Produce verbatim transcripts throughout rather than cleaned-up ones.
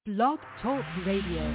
Blog Talk Radio.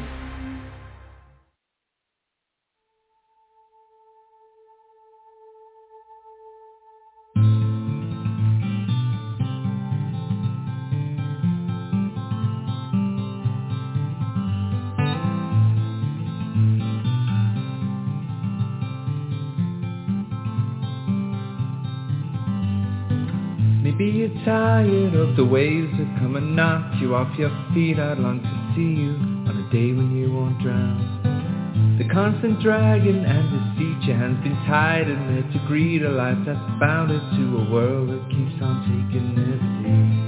Maybe you're tired of the waves that come and knock you off your feet. I'd long to see you on a day when you won't drown. The constant dragging and deceit, your hands been tied and there to greet a life that's bounded to a world that keeps on taking its lead.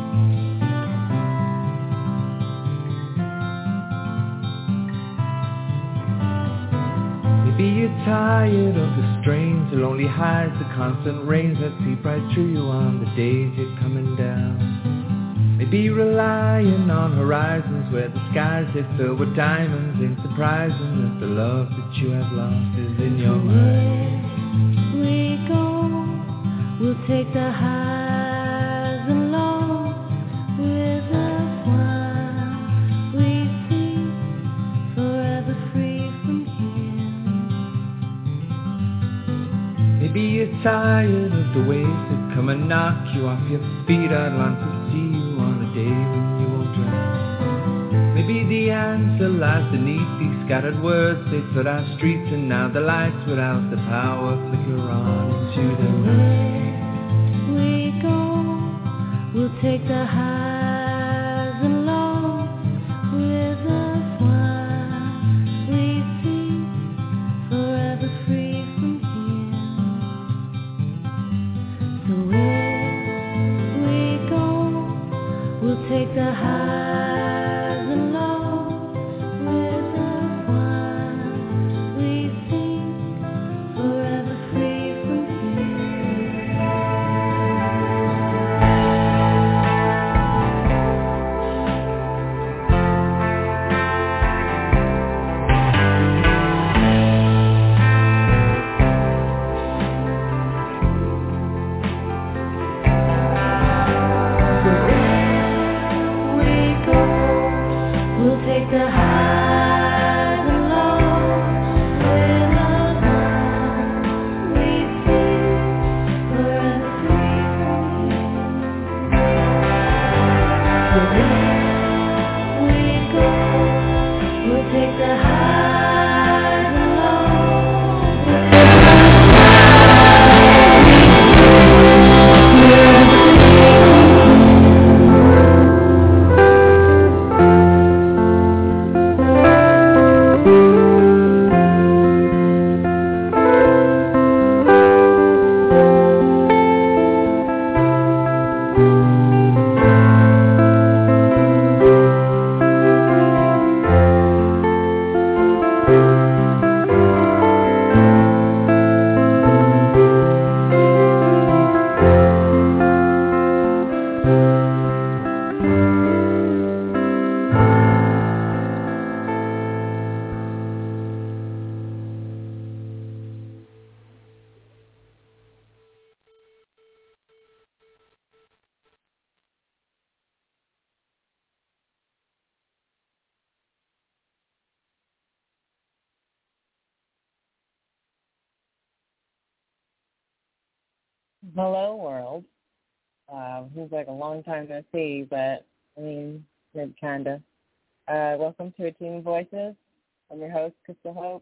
Maybe you're tired of the strains, the lonely highs, the constant rains that seep right through you on the days you're coming down. Maybe relying on horizons where the skies they fill with diamonds, ain't surprising that the love that you have lost is in your mind. Where we go, we'll take the highs and lows with us while we see forever free from here. Maybe you're tired of the waves that come and knock you off your feet. I'd long to see you on a day when you won't drown. Maybe the answer lies beneath these scattered words. They flood our streets and now the lights without the power flicker on into the night. Where we go, we'll take the highs and lows with us while we see forever free from here. So where we go, we'll take the highs and lows with us while we sing forever free from take the highs and lows with us while we sing forever free from here. So where we go, we'll take the highs and lows with Hello, world. Uh, seems like a long time no see, but, I mean, maybe kind of. Uh, welcome to A Team of Voices. I'm your host, Crystal Hope.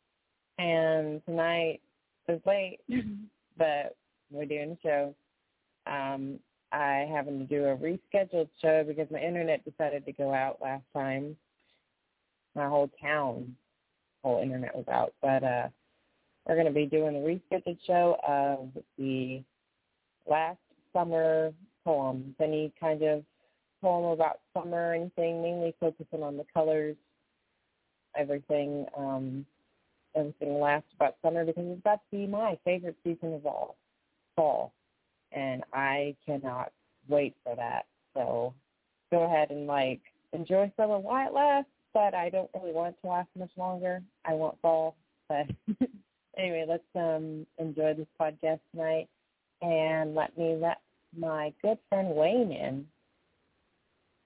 And tonight is late, but we're doing a show. Um, I happened to do a rescheduled show because my internet decided to go out last time. My whole town, whole internet was out. But uh, we're going to be doing a rescheduled show of the last summer poems, any kind of poem about summer or anything, mainly focusing on the colors, everything, um, everything last about summer because it's about to be my favorite season of all, fall, and I cannot wait for that. So go ahead and, like, enjoy summer while it lasts, but I don't really want it to last much longer. I want fall, but anyway, let's um, enjoy this podcast tonight. And let me let my good friend Wayne in.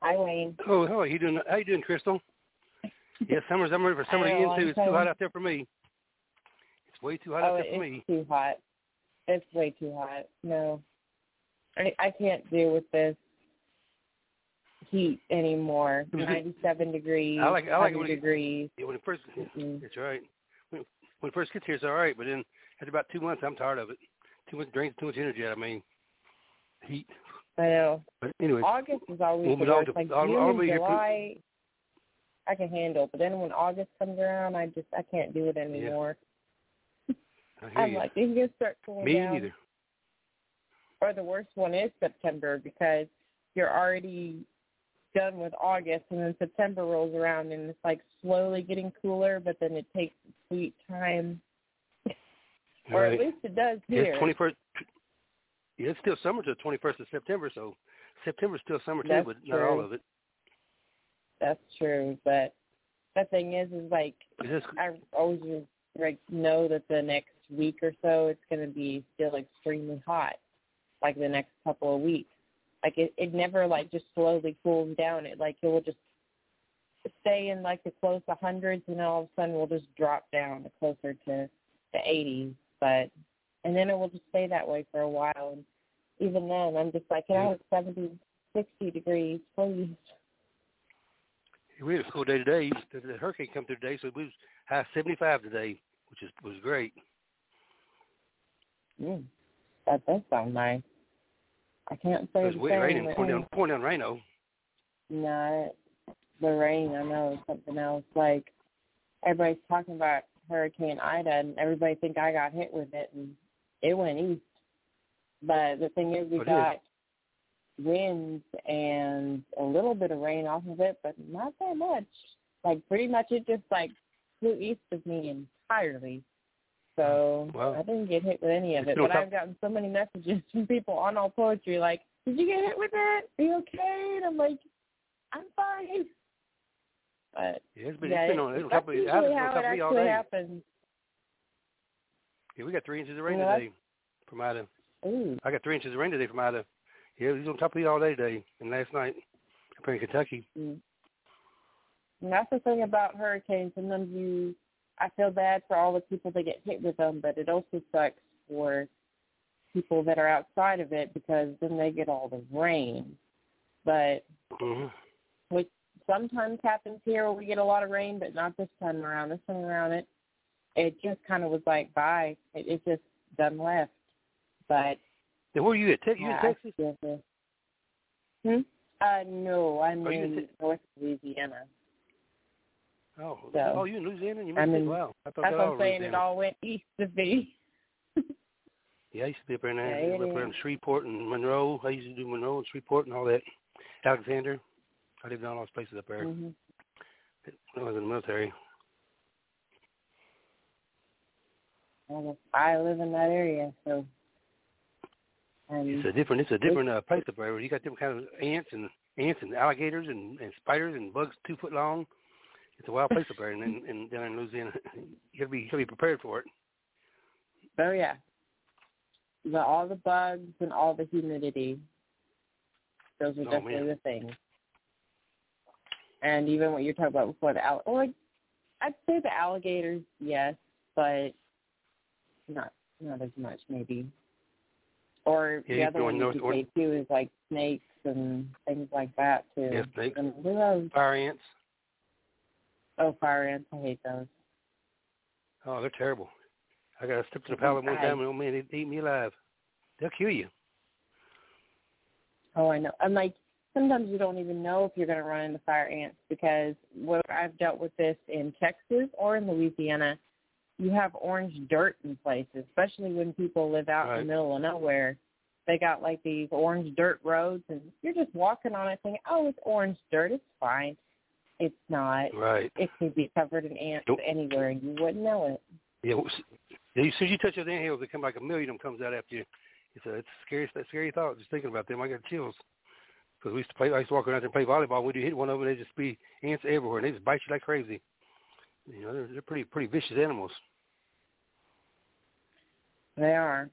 Hi, Wayne. Oh, how are you doing? How you doing, Crystal? Yeah, summer's. I'm ready for summer to get into. It's too hot out there for me. It's way too hot oh, out there for it's me. too hot. It's way too hot. No, I I can't deal with this heat anymore. ninety-seven degrees, I like. I like it one hundred when it, degrees. Yeah, when it first. Mm-mm. That's right. When, when it first gets here, it's all right. But then after about two months, I'm tired of it. Too much drains too much energy out of me. Heat. I know. But anyways, August is always well, the all worst. the- Like all- June all and of your- July, I can handle. But then when August comes around, I just I can't do it anymore. I hear I'm you. like, you can just start cooling Me down. neither. Or the worst one is September because you're already done with August, and then September rolls around, and it's like slowly getting cooler, but then it takes sweet time. Or Right. at least it does Yeah, here. it's twenty-first. Yeah, it's still summer to the twenty-first of September, so September's still summer too, That's but true. not all of it. That's true, but the thing is, is like Is this, I always like know that the next week or so it's going to be still extremely hot, like the next couple of weeks. Like it, it never like just slowly cools down. It like it will just stay in like the close to hundreds, and then all of a sudden we'll just drop down to closer to the eighties. But and then it will just stay that way for a while. And even then, I'm just like, you know, it's seventy, sixty degrees, please. we had a cool day today. The, the hurricane come through today, so it was high seventy-five today, which is was great. Mm, that does sound nice. I can't say It was the wet, same. raining, but- pouring down, pouring down rain, though. No, the rain, I know, is something else. Like, everybody's talking about Hurricane Ida, and everybody think I got hit with it, and it went east. But the thing is, we Oh, it got winds and a little bit of rain off of it, but not that much. Like, pretty much it just, like, flew east of me entirely. So Wow. I didn't get hit with any of It's it. no But top- I've gotten so many messages from people on All Poetry, like, did you get hit with it? Are you okay? And I'm like, I'm fine. But Yeah, it's been, yeah, it's been it, on, it's on that's top of me. usually It's on how top it of me all actually day. happens. Yeah, we got three inches of rain You know, today from Ida. Ooh. I got three inches of rain today from Ida. Yeah, it was on top of me all day today, and last night up here in Kentucky. Mm. And that's the thing about hurricanes. Sometimes you, I feel bad for all the people that get hit with them, but it also sucks for people that are outside of it because then they get all the rain. But Mm-hmm. which sometimes happens here where we get a lot of rain, but not this time around. This time around, it it just kind of was like, bye. It, it just done left. But Then where are you at? Te- you yeah, in Texas? I feel this. Hmm? Uh, no, I'm Are you in in Te- North Louisiana. Oh, So, oh, you in Louisiana? You I'm missed it? in- Wow. I thought That's that what all I'm saying. Louisiana. It all went east of me. Yeah, I used to be up there, now. Yeah, it up around is. Shreveport and Monroe. I used to do Monroe and Shreveport and all that. Alexander. I lived in all those places up there Mm-hmm. when I was in the military. Well, I live in that area, so. Um, It's a different, it's a different uh, place up there. You got different kinds of ants and ants and alligators and, and spiders and bugs two foot long. It's a wild place up there, and, and, and down in Louisiana, you gotta be, you gotta be prepared for it. oh yeah, the, all the bugs and all the humidity. Those are Oh, definitely man. the things. And even what you're talking about before, the all, well, like, I'd say the alligators, yes, but not not as much maybe. Or Yeah, the you other go one you north- could or- say too is like snakes and things like that too. Yeah, snakes. And who knows? Fire ants. Oh, fire ants! I hate those. Oh, they're terrible. I got stepped in a pallet one I- time, and oh man, they ate me alive. They'll kill you. Oh, I know. And like sometimes you don't even know if you're going to run into fire ants because whether I've dealt with this in Texas or in Louisiana, you have orange dirt in places, especially when people live out Right. in the middle of nowhere. They got like these orange dirt roads, and you're just walking on it thinking, oh, it's orange dirt. It's fine. It's not. Right. It could be covered in ants Nope. anywhere, and you wouldn't know it. Yeah. well, s- yeah, As soon as you touch those anthills, they come like a million of them comes out after you. It's a, it's a scary, that scary thought just thinking about them. I got chills. Because we used to play, I used to walk around there and play volleyball. When you hit one of them, they just be ants everywhere, and they just bite you like crazy. You know, they're, they're pretty, pretty vicious animals. They are.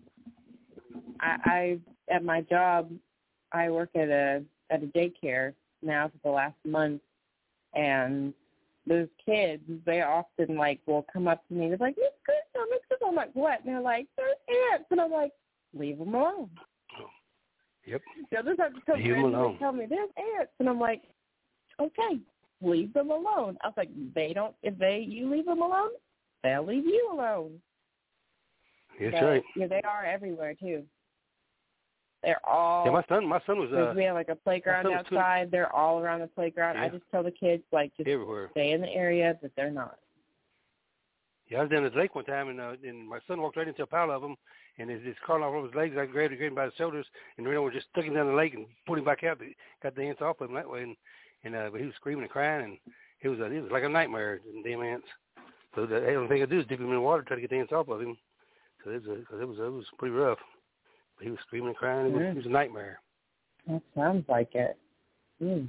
I, I at my job, I work at a at a daycare, now for the last month, and those kids, they often, like, will come up to me. They're like, Miss Crystal, Miss Crystal. I'm like, what? And they're like, there's ants. And I'm like, leave them alone. Yep. They'll just have to come leave them alone. and tell me, there's ants. And I'm like, okay, leave them alone. I was like, they don't, if they, you leave them alone, they'll leave you alone. That's but, right. Yeah, they are everywhere, too. They're all. Yeah, my son, my son was. Uh, we have like a playground outside. Too. They're all around the playground. Yeah. I just tell the kids like just everywhere. Stay in the area, but they're not. Yeah, I was down at the lake one time, and uh, and my son walked right into a pile of them, and his, his crawling off his legs. I grabbed him by the shoulders, and Reno was just stuck him down the lake and pulled him back out. Got the ants off of him that way, and and uh, but he was screaming and crying, and it was a, it was like a nightmare. The damn ants. So the only thing I do is dip him in the water, try to get the ants off of him. So it was a, it was it was pretty rough. But he was screaming and crying. It was, mm. it was a nightmare. That sounds like it. Mm.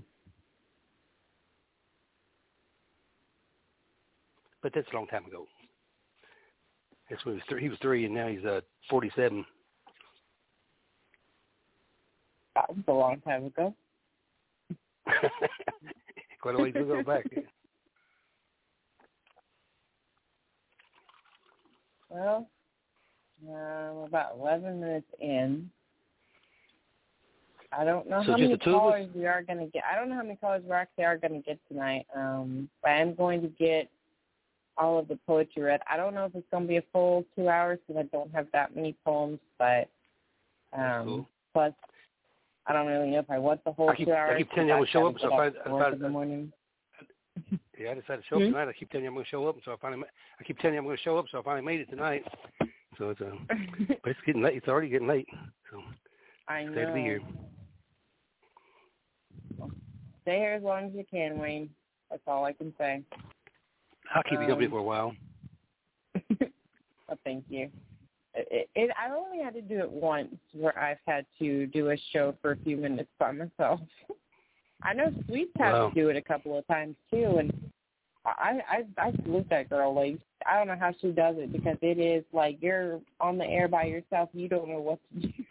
But that's a long time ago. That's when he was three, he was three, and now he's uh, forty-seven. That was a long time ago. Quite a ways to go back. Yeah. Well, um, about eleven minutes in. I don't know so how many callers us? we are going to get. I don't know how many callers we actually are going to get tonight. Um, but I am going to get all of the poetry read. I don't know if it's going to be a full two hours because I don't have that many poems, but um, cool. plus I don't really know if I want the whole I keep, two hours. I keep telling you I'm going to show up, so if I, if I, in the morning. Yeah, I decided to show up mm-hmm. tonight. I keep telling you I'm going to show up, so I finally. I keep telling you I'm going to show up, so I finally made it tonight. So it's uh, but it's getting late. It's already getting late. So I know. Glad to be here. Stay here as long as you can, Wayne. That's all I can say. I'll keep um, you company for a while. Well, thank you. It, it, I only had to do it once where I've had to do a show for a few minutes by myself. I know Sweet's had wow. to do it a couple of times, too, and I, I, I salute that girl. Like, I don't know how she does it because it is like you're on the air by yourself. You don't know what to do.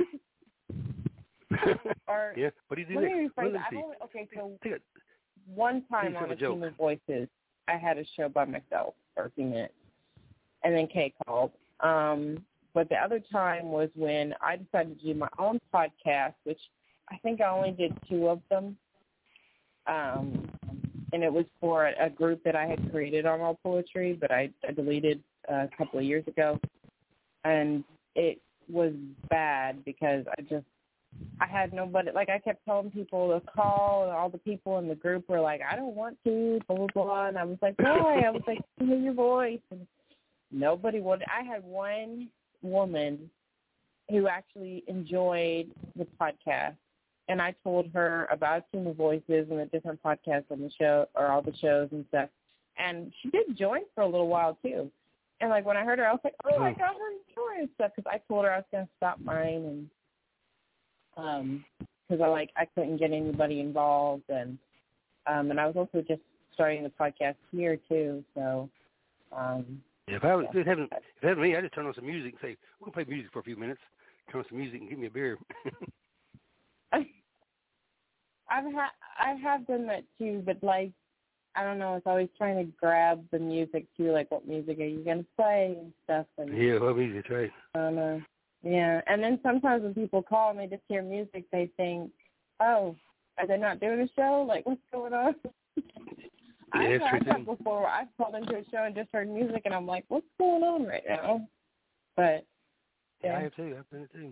or, yeah, what do you do let next? me rephrase Let I've me only, okay, so Take it. one time on a a Team of Voices, I had a show by myself for a few minutes, and then Kay called. Um, but the other time was when I decided to do my own podcast, which I think I only did two of them, um, and it was for a, a group that I had created on All Poetry, but I, I deleted uh, a couple of years ago, and it was bad because I just I had nobody, like I kept telling people to call, and all the people in the group were like, I don't want to, blah, blah, blah. And I was like, why? I was like, hear your voice. And nobody would. I had one woman who actually enjoyed the podcast, and I told her about Team of Voices and the different podcasts on the show, or all the shows and stuff. And she did join for a little while, too. And, like, when I heard her, I was like, oh, I got her to join and stuff, because I told her I was going to stop mine, and Um, because I like I couldn't get anybody involved, and um, and I was also just starting the podcast here too. So um, yeah, if I was yeah. if it hadn't if it hadn't me, I just turn on some music and say we'll play music for a few minutes. Turn on some music and give me a beer. I've had I have done that too, but like I don't know, it's always trying to grab the music too. Like, what music are you gonna play and stuff? And yeah, what music, right? I don't know. Yeah, and then sometimes when people call and they just hear music, they think, oh, are they not doing a show? Like, what's going on? Yeah, I've had that before where I've called into a show and just heard music, and I'm like, what's going on right now? But, yeah. yeah I have too. I've done it too.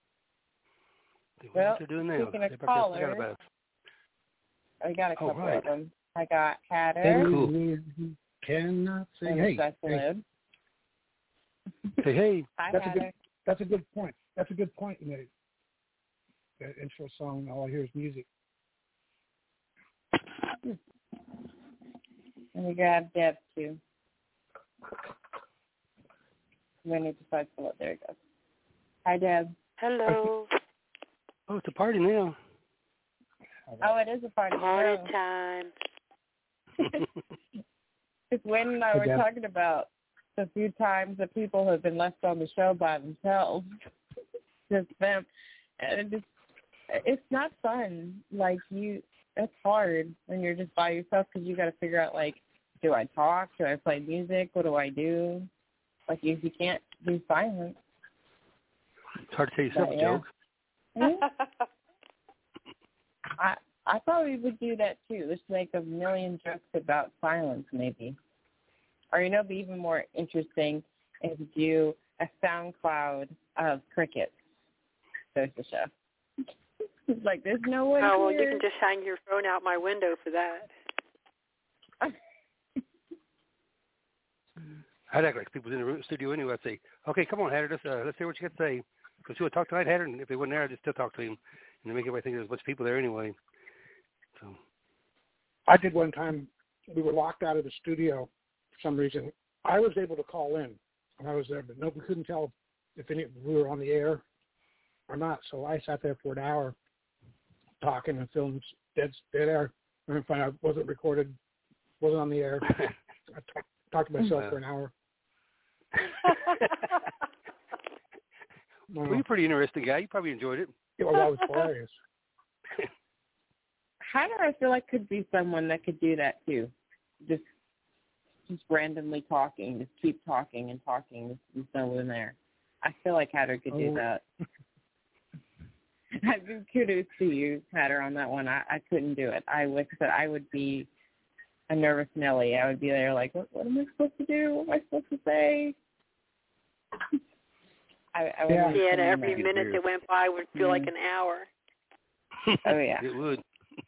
Well, what they're doing now? speaking of callers, I got a couple oh, right. of them. I got Hatter. Cool. Cannot say and hey. Hey. Hey, hey. Hi, That's Hatter. a good. That's a good point. That's a good point you made. That intro song, all I hear is music. And we got Deb, too. We need to find pull it. There it goes. Hi, Deb. Hello. Oh, it's a party now. Oh, it is a party. Party now. time. It's Wayne and I Hey, were Deb. talking about a few times that people have been left on the show by themselves. Just them. And it just, it's not fun. Like, you, That's hard when you're just by yourself because you got to figure out, like, do I talk? Do I play music? What do I do? Like, if you can't do silence. It's hard to tell yourself but, a yeah. joke. Mm-hmm. I I probably would do that, too. Let's make a million jokes about silence, maybe. Or, you know, it'd be even more interesting if you do a sound cloud of crickets. So it's a show. It's like, there's no one Oh, well, here. you can just hang your phone out my window for that. I'd act like people in the room, studio anyway. I'd say, okay, come on, Hatter, let's, uh, let's hear what you got to say. Because you want to talk tonight, Hatter? And if they wasn't there, I'd just still talk to him. And make everybody think there's a bunch of people there anyway. So I did one time. We were locked out of the studio for some reason. I was able to call in when I was there, but no, we couldn't tell if any we were on the air or not. So I sat there for an hour talking and filmed dead, dead air. And then find out it wasn't recorded, wasn't on the air. I talk, talked to myself wow. for an hour. Well, you're a pretty interesting guy. You probably enjoyed it. Yeah, well, that was hilarious. Hatter, I feel like, could be someone that could do that, too. Just just randomly talking, just keep talking and talking. There's, there's no one there. I feel like Hatter could do oh. that. I give kudos to you, Hatter, on that one. I, I couldn't do it. I would, but I would be a nervous Nelly. I would be there like, what, what am I supposed to do? What am I supposed to say? I, I yeah, yeah and every minute weird. that went by would feel mm. like an hour. Oh, yeah. It would.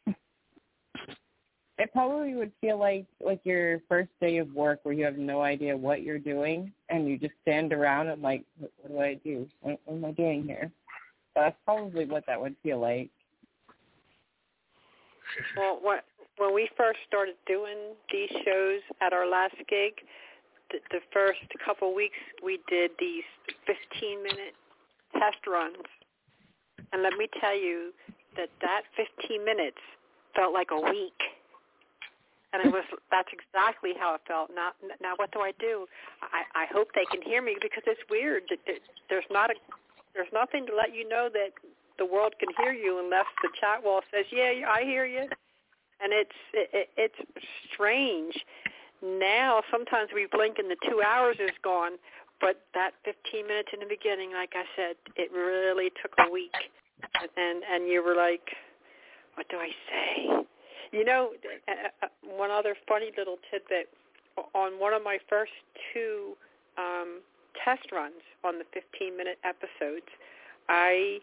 It probably would feel like like your first day of work where you have no idea what you're doing and you just stand around and like, what, what do I do? What, what am I doing here? That's probably what that would feel like. Well, what, when we first started doing these shows at our last gig, the, the first couple of weeks we did these fifteen-minute test runs. And let me tell you that that fifteen minutes felt like a week. And it was that's exactly how it felt. Now, now what do I do? I, I hope they can hear me because it's weird. There's not a there's nothing to let you know that the world can hear you unless the chat wall says, "Yeah, I hear you." And it's it, it's strange. Now sometimes we blink and the two hours is gone, but that fifteen minutes in the beginning, like I said, it really took a week. And and you were like, "What do I say?" You know, uh, one other funny little tidbit, on one of my first two um, test runs on the fifteen-minute episodes, I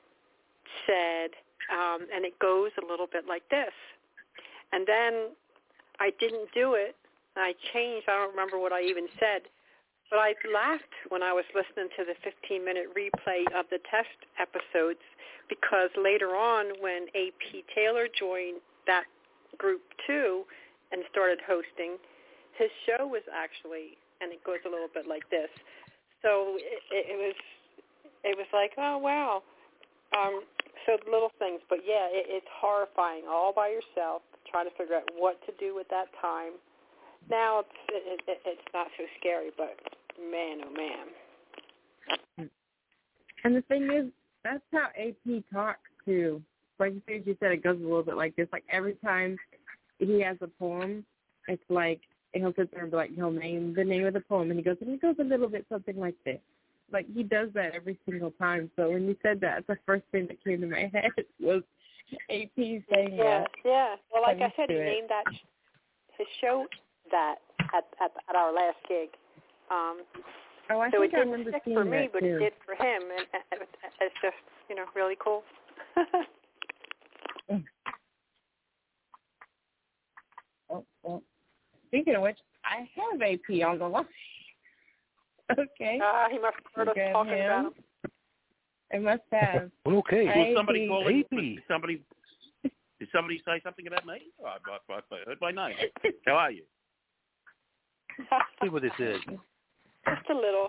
said, um, and it goes a little bit like this. And then I didn't do it, and I changed. I don't remember what I even said, but I laughed when I was listening to the fifteen-minute replay of the test episodes because later on when A P Taylor joined that group too and started hosting, his show was actually, and it goes a little bit like this. So it, it, it was it was like, oh, wow. Um, so the little things. But, yeah, it, it's horrifying all by yourself, trying to figure out what to do with that time. Now it's, it, it, it's not so scary, but man, oh, man. And the thing is, that's how A P talks, too. Like you said, it goes a little bit like this. Like every time he has a poem, it's like he'll sit there and be like, he'll name the name of the poem, and he goes, and it goes a little bit something like this. Like he does that every single time. So when you said that, the first thing that came to my head was A P saying yeah, that. Yeah, yeah. Well, like I said, he it. named that his show that at at, at our last gig. Um, oh, I so think it I didn't remember stick seeing for me, that but too. it did for him, and, and it's just you know really cool. Oh, well, speaking of which, I have A P on the line. Okay. Ah, uh, he must have heard us Good talking him. about him. I must have. Okay. Hey, Will somebody call A in? P. Did somebody, did somebody say something about me? Oh, I, I, I heard my name. How are you? See what this is. Just a little.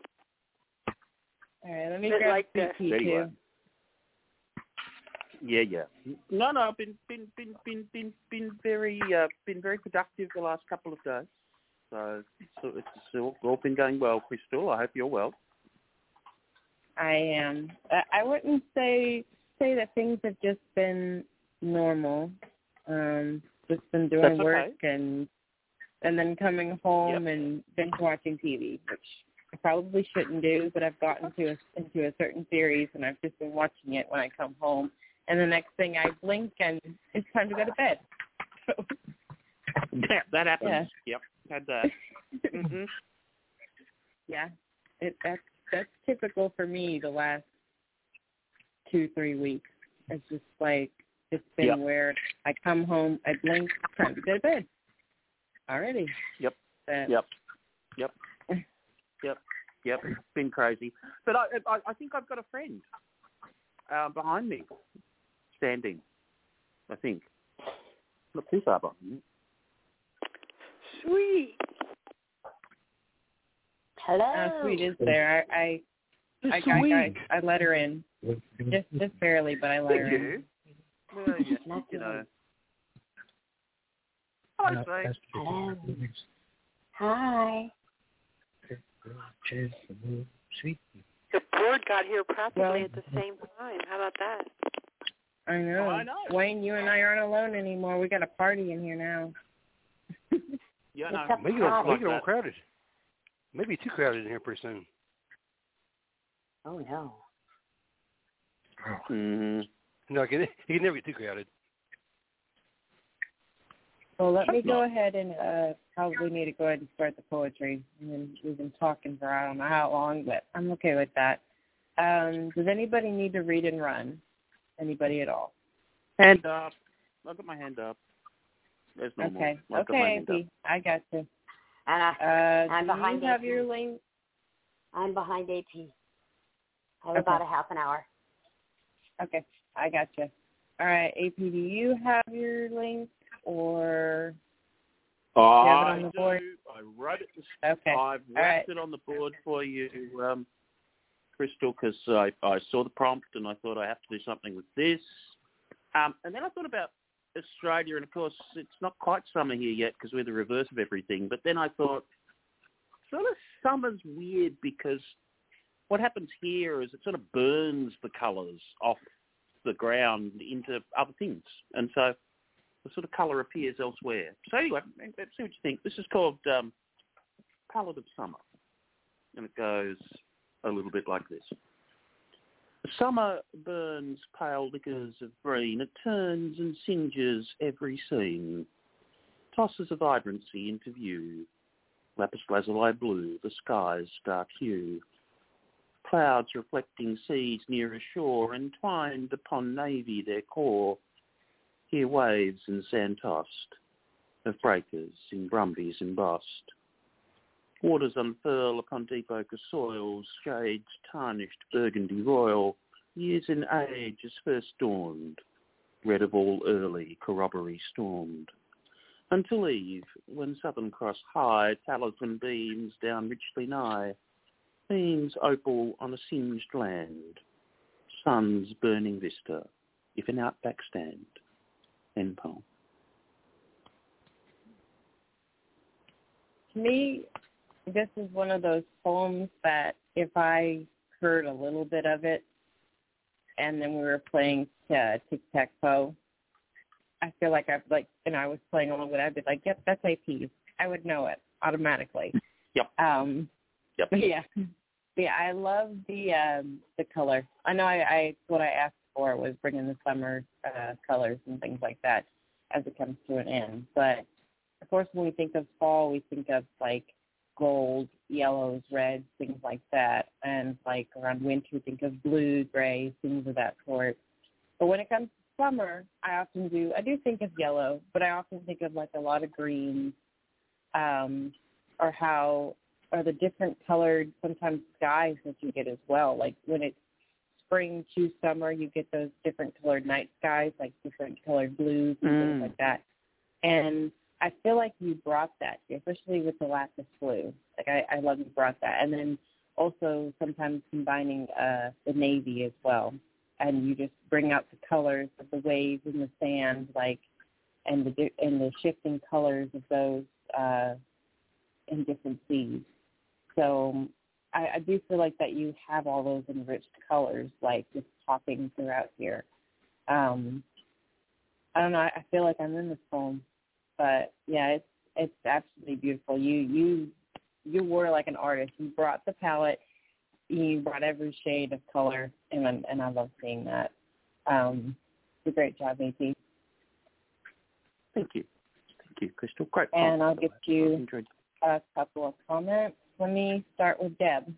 All right, let me Bit grab like C this. P There you too. are. Yeah, yeah. No, no. I've been, been, been, been, been, been very, uh, been very productive the last couple of days. So, so it's all, all been going well, Crystal. I hope you're well. I am. I wouldn't say say that things have just been normal. Um, just been doing That's work okay. and and then coming home Yep. and binge watching T V, which I probably shouldn't do, but I've gotten to a, into a certain series and I've just been watching it when I come home. And the next thing I blink and it's time to go to bed. So, Yeah, that happens. Yeah. Yep, had that. Mm-hmm. Yeah, it, that's that's typical for me the last two, three weeks. It's just like, it's been Yep. where I come home, I blink, time to go to bed. Already. Yep. But, Yep. Yep. Yep. Yep. It's been crazy. But I, I, I think I've got a friend uh, behind me, standing, I think. Not too far behind me. Sweet. Hello. Uh, Sweet is there. I I, I, Sweet. I, I, I let her in. Just just barely, but I let her Did in. you? Well, yeah, Not you good. know. Hello, Sweet. Hello. Hi. Sweet. The board got here practically Well- at the same time. How about that? I know. I know. Wayne, you and I aren't alone anymore. We got a party in here now. Yeah, What's no. up? Make it all, Like make it all that. crowded. Maybe too crowded in here pretty soon. Oh no. Mm-hmm. No, it can, it can never get too crowded. Well, let me Hope go not. ahead and uh, probably need to go ahead and start the poetry. And then we've been talking for I don't know how long, but I'm okay with that. Um, does anybody need to read and run? Anybody at all? Hand up. I've got my hand up. There's normal. Okay. I've got my Okay, hand up. A P. I got you. And I, Uh, I'm do behind you have A P. your link? I'm behind A P. I have Okay. about a half an hour. Okay, I got you. All right, A P, do you have your link or you have it I on the do. board? I wrote it. Okay. I've All wrapped right. it on the board for you, um, Crystal, because I, I saw the prompt and I thought I have to do something with this. Um, and then I thought about Australia, and of course it's not quite summer here yet because we're the reverse of everything. But then I thought, sort of summer's weird because what happens here is it sort of burns the colours off the ground into other things. And so the sort of colour appears elsewhere. So anyway, let's see what you think. This is called um, Palette of Summer. And it goes a little bit like this. Summer burns pale liquors of green. It turns and singes every scene. Tosses a vibrancy into view. Lapis lazuli blue, the sky's dark hue. Clouds reflecting seas near a shore, entwined upon navy their core. Here waves and sand tossed, of breakers in brumbies embossed. Waters unfurl upon deep ochre soils, shades tarnished burgundy royal, years in age as first dawned, red of all early corroboree stormed. Until eve, when Southern Cross high, talisman beams down richly nigh, beams opal on a singed land, sun's burning vista, if an outback stand. End poem. To me, this is one of those poems that if I heard a little bit of it and then we were playing uh, tic-tac-toe, I feel like I'd like, and I was playing along with it, I'd be like, yep, that's A P. I would know it automatically. Yep. Um, Yep. Yeah. Yeah, I love the um, the color. I know I, I what I asked for was bringing the summer uh, colors and things like that as it comes to an end. But, of course, when we think of fall, we think of, like, gold, yellows, reds, things like that. And, like, around winter, we think of blue, gray, things of that sort. But when it comes to summer, I often do, I do think of yellow, but I often think of, like, a lot of greens um, or how, or the different colored, sometimes skies that you get as well. Like, when it's spring to summer, you get those different colored night skies, like different colored blues and Mm. things like that. And I feel like you brought that, especially with the lapis blue. Like, I, I love you brought that. And then also sometimes combining uh, the navy as well. And you just bring out the colors of the waves and the sand, like, and the and the shifting colors of those uh, in different seas. So I, I do feel like that you have all those enriched colors, like, just popping throughout here. Um, I don't know. I, I feel like I'm in this poem, but yeah, it's it's absolutely beautiful. You you you were like an artist. You brought the palette. You brought every shade of color, and I, and I love seeing that. Um, it's a great job, A P. Thank you. Thank you, Crystal. Great. And poem, I'll get you a couple of comments. Let me start with Deb.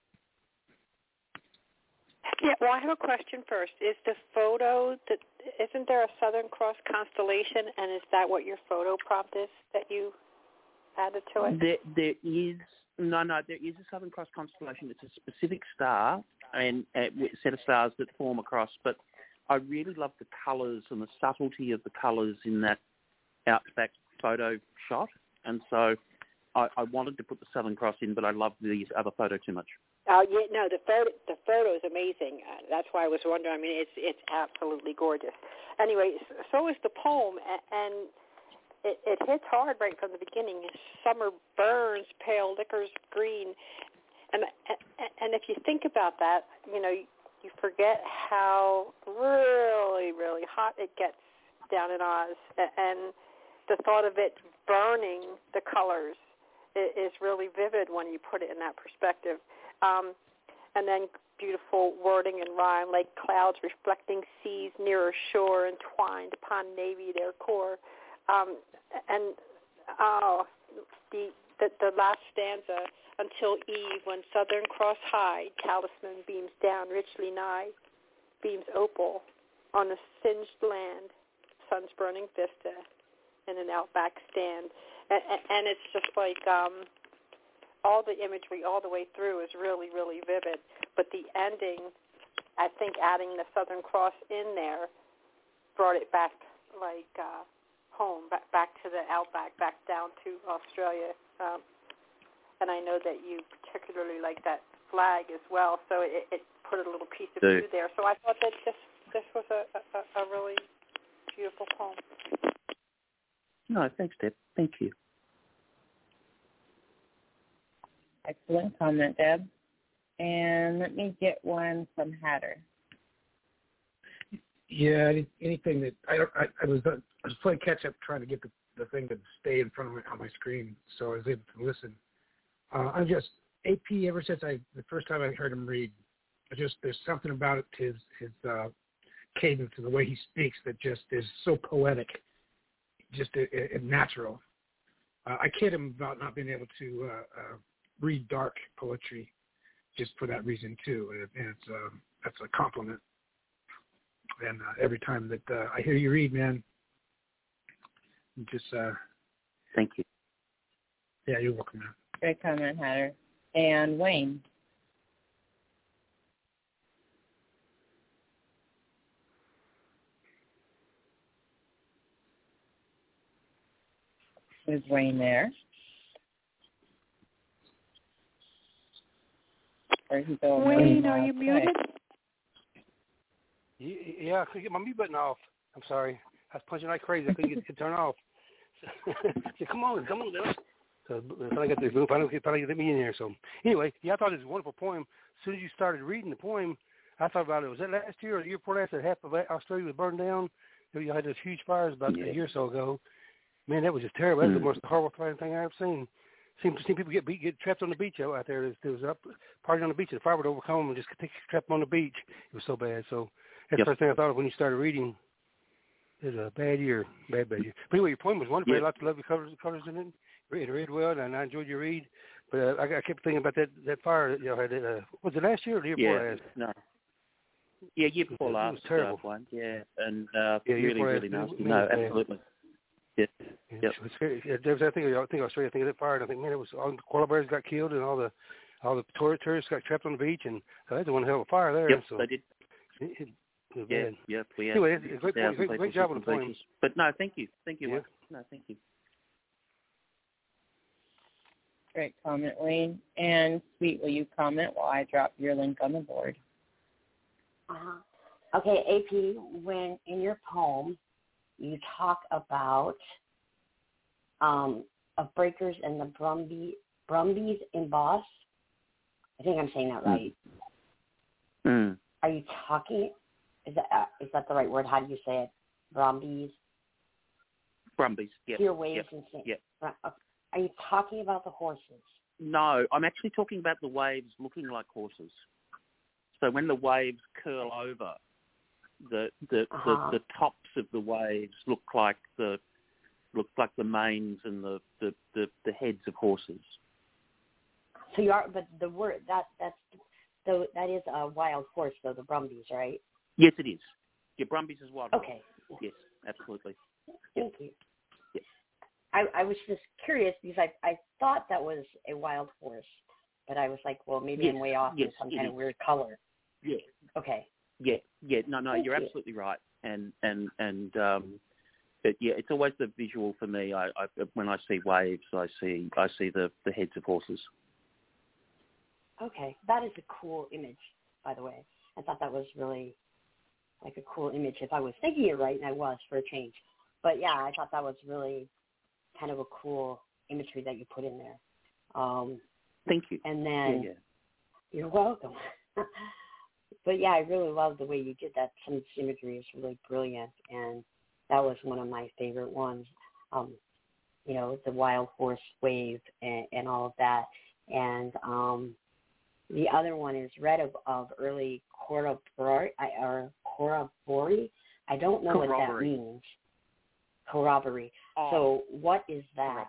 Yeah, well, I have a question first. Is the photo, that isn't there a Southern Cross constellation, and is that what your photo prompt is that you added to it? There, there is, no, no, there is a Southern Cross constellation. It's a specific star and a set of stars that form across, but I really love the colours and the subtlety of the colours in that outback photo shot, and so I, I wanted to put the Southern Cross in, but I love the other photo too much. Oh yeah, no, the photo the photo is amazing. Uh, that's why I was wondering. I mean, it's it's absolutely gorgeous. Anyway, so is the poem, and it, it hits hard right from the beginning. Summer burns, pale liquors green, and and if you think about that, you know, you forget how really really hot it gets down in Oz, and the thought of it burning the colors is really vivid when you put it in that perspective. Um, and then beautiful wording and rhyme, like clouds reflecting seas nearer shore, entwined upon navy their core. Um, and oh, the, the the last stanza, until eve, when Southern Cross high, talisman beams down richly nigh, beams opal on a singed land, sun's burning vista, in an outback stand. And, and it's just like... Um, all the imagery all the way through is really, really vivid. But the ending, I think adding the Southern Cross in there brought it back, like, uh, home, back, back to the outback, back down to Australia. Um, and I know that you particularly like that flag as well, so it, it put a little piece of you there. So I thought that this, this was a, a, a really beautiful poem. No, thanks, Deb. Thank you. Excellent comment, Deb. And let me get one from Hatter. Yeah, any, anything that I don't. I, I was I was playing catch up, trying to get the, the thing to stay in front of my on my screen, so I was able to listen. Uh, I'm just A P. Ever since I the first time I heard him read, I just there's something about it, his his uh, cadence and the way he speaks that just is so poetic, just uh, natural. Uh, I kid him about not being able to. Uh, uh, read dark poetry just for that reason too, and, and it's um, that's a compliment. And uh, every time that uh, I hear you read, man, just uh, thank you. Yeah, you're welcome, man. Great comment, Hatter. And Wayne. Is Wayne there? Wayne, are you muted? Yeah, I couldn't get my mute button off. I'm sorry. I was punching like crazy. I couldn't get it to turn off. So, come on, come on, Dennis. So finally got this move. Finally, finally get me in here. So anyway, yeah, I thought it was a wonderful poem. As soon as you started reading the poem, I thought about it. Was that last year or the year before last that half of Australia was burned down? You had those huge fires about yeah. a year or so ago. Man, that was just terrible. That's mm. the most horrible thing I've ever seen. Seen, seen people get beat, get trapped on the beach out there. There was up party on the beach, and the fire would overcome them and just take trapped them on the beach. It was so bad. So that's yep. the first thing I thought of when you started reading. It was a bad year, bad, bad year. But anyway, your poem was wonderful. Yep. Lots of lovely colors, colors in it. It read well, and I enjoyed your read. But uh, I, I kept thinking about that, that fire that y'all had. Uh, was it last year or the year yeah, before last? No. Yeah, year before it last. It was terrible. Uh, one. Yeah, and uh, yeah, really, really nasty. No, absolutely. Yeah. Yep. It's scary. I think I think Australia. I think it fired. I think man, it was all the koala bears got killed and all the all the tourists got trapped on the beach, and so that's one hell of a fire there. Yep, so they did. It, it was yeah, bad. Yep. We had anyway, it's a great, great, great, great job on the poem. But no, thank you, thank you. Yeah. No, thank you. Great comment, Wayne. And Sweet, will you comment while I drop your link on the board? Uh-huh. Okay, A P, when in your poem you talk about um, of breakers and the Brumby, Brumbies emboss, I think I'm saying that right. Mm. Are you talking? Is that uh, is that the right word? How do you say it? Brumbies Brumbies, yep. Hear waves yep, and sing. Yep. Are you talking about the horses? No, I'm actually talking about the waves looking like horses. So when the waves curl over, the the, uh-huh. the, the tops of the waves look like the look like the manes and the, the, the, the heads of horses. So you are, but the word that that's so that is a wild horse, though, the Brumbies, right? Yes, it is. Yeah, Brumbies is wild. Okay. Horse. Yes, absolutely. Thank you. Yes. I, I was just curious because I I thought that was a wild horse, but I was like, well, maybe yes. I'm way off yes, in some kind is. of weird color. Yeah. Okay. Yeah, yeah. No, no, Thank you're you. absolutely right. And and and um, but yeah, it's always the visual for me. I, I when I see waves, I see I see the, the heads of horses. Okay, that is a cool image, by the way. I thought that was really like a cool image. If I was thinking it right, and I was for a change. But yeah, I thought that was really kind of a cool imagery that you put in there. Um, Thank you. And then yeah, yeah. You're welcome. But yeah, I really love the way you did that. Some of this imagery is really brilliant, and that was one of my favorite ones. Um, you know, the wild horse wave and, and all of that. And um, the other one is Red of, of early corroboree, or corroboree. I don't know what that means. Corroboree. Oh, so what is that?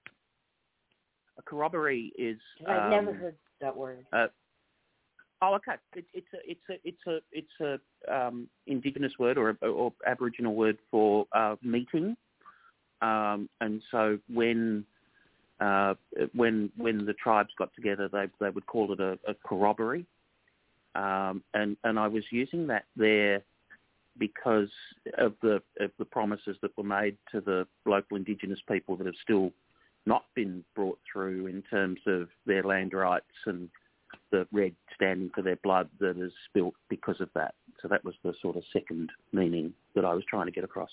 A corroboree is. I've um, never heard that word. Uh, oh, okay. It, it's a it's a it's a it's a um, indigenous word or a, or Aboriginal word for uh, meeting. Um, and so when uh, when when the tribes got together, they they would call it a, a corroboree. Um, and and I was using that there because of the of the promises that were made to the local Indigenous people that have still not been brought through in terms of their land rights and the red standing for their blood that is spilt because of that. So that was the sort of second meaning that I was trying to get across.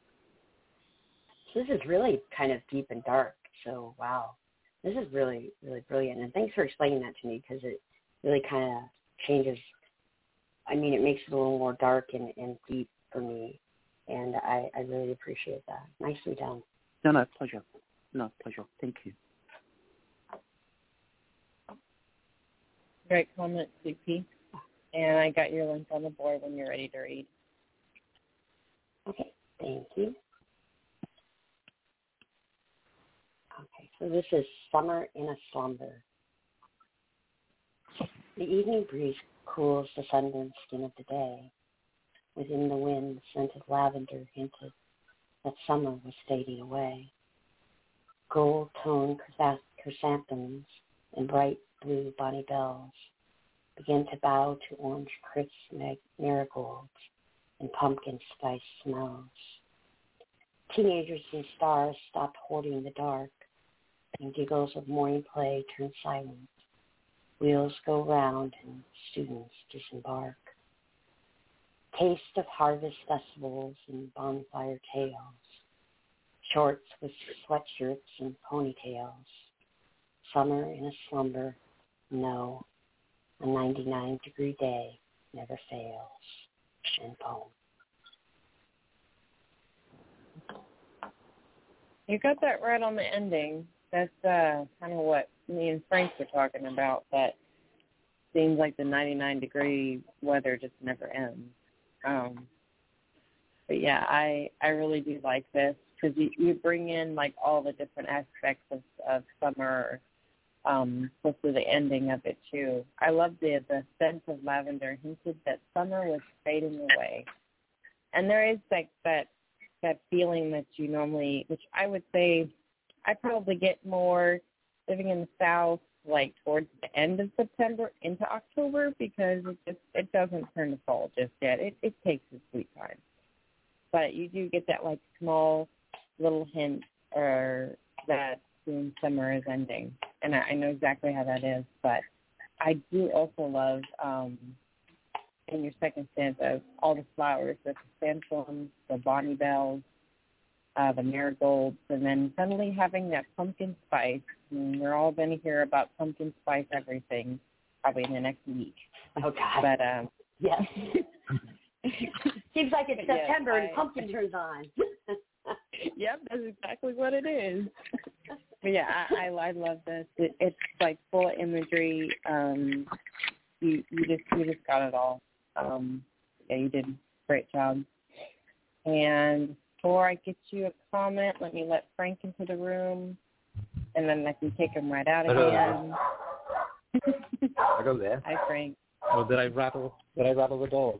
So this is really kind of deep and dark. So, wow. This is really, really brilliant. And thanks for explaining that to me because it really kind of changes. I mean, it makes it a little more dark and, and deep for me. And I, I really appreciate that. Nicely done. No, no, pleasure. No, pleasure. Thank you. Great comment, C P. And I got your link on the board when you're ready to read. Okay, thank you. Okay, so this is Summer in a Slumber. The evening breeze cools the sunburned skin of the day. Within the wind, scented lavender hinted that summer was fading away. Gold-toned chrysanthemums and bright blue bonnie bells begin to bow to orange crisp marigolds and pumpkin spice smells. Teenagers and stars stopped hoarding the dark, and giggles of morning play turn silent. Wheels go round and students disembark. Taste of harvest festivals and bonfire tales. Shorts with sweatshirts and ponytails. Summer in a slumber, no. A ninety-nine degree day never fails. End poem. You got that right on the ending. That's uh, kind of what me and Frank were talking about. That seems like the ninety-nine degree weather just never ends. Um, but yeah, I I really do like this because you, you bring in like all the different aspects of, of summer, um, especially the ending of it too. I love the the scent of lavender hinted that summer was fading away, and there is like that that feeling that you normally, which I would say, I probably get more living in the South, like towards the end of September into October, because it just it doesn't turn to fall just yet. It it takes its sweet time, but you do get that like small little hint or that soon summer is ending, and I, I know exactly how that is. But I do also love um, in your second stanza all the flowers, the chrysanthemums, the bonnie bells, uh, the marigolds, and then suddenly having that pumpkin spice. And we're all going to hear about pumpkin spice everything probably in the next week. Oh, God. But, um, yes. Seems like it's Yes, September I, and pumpkin turns on. Yep, that's exactly what it is. But yeah, I, I, I love this. It, it's like full of imagery. Um, you you just you just got it all. Um, yeah, you did a great job. And before I get you a comment, let me let Frank into the room, and then I can kick him right out again. I go there. Hi, Frank. Oh, did I rattle? Did I rattle the dog?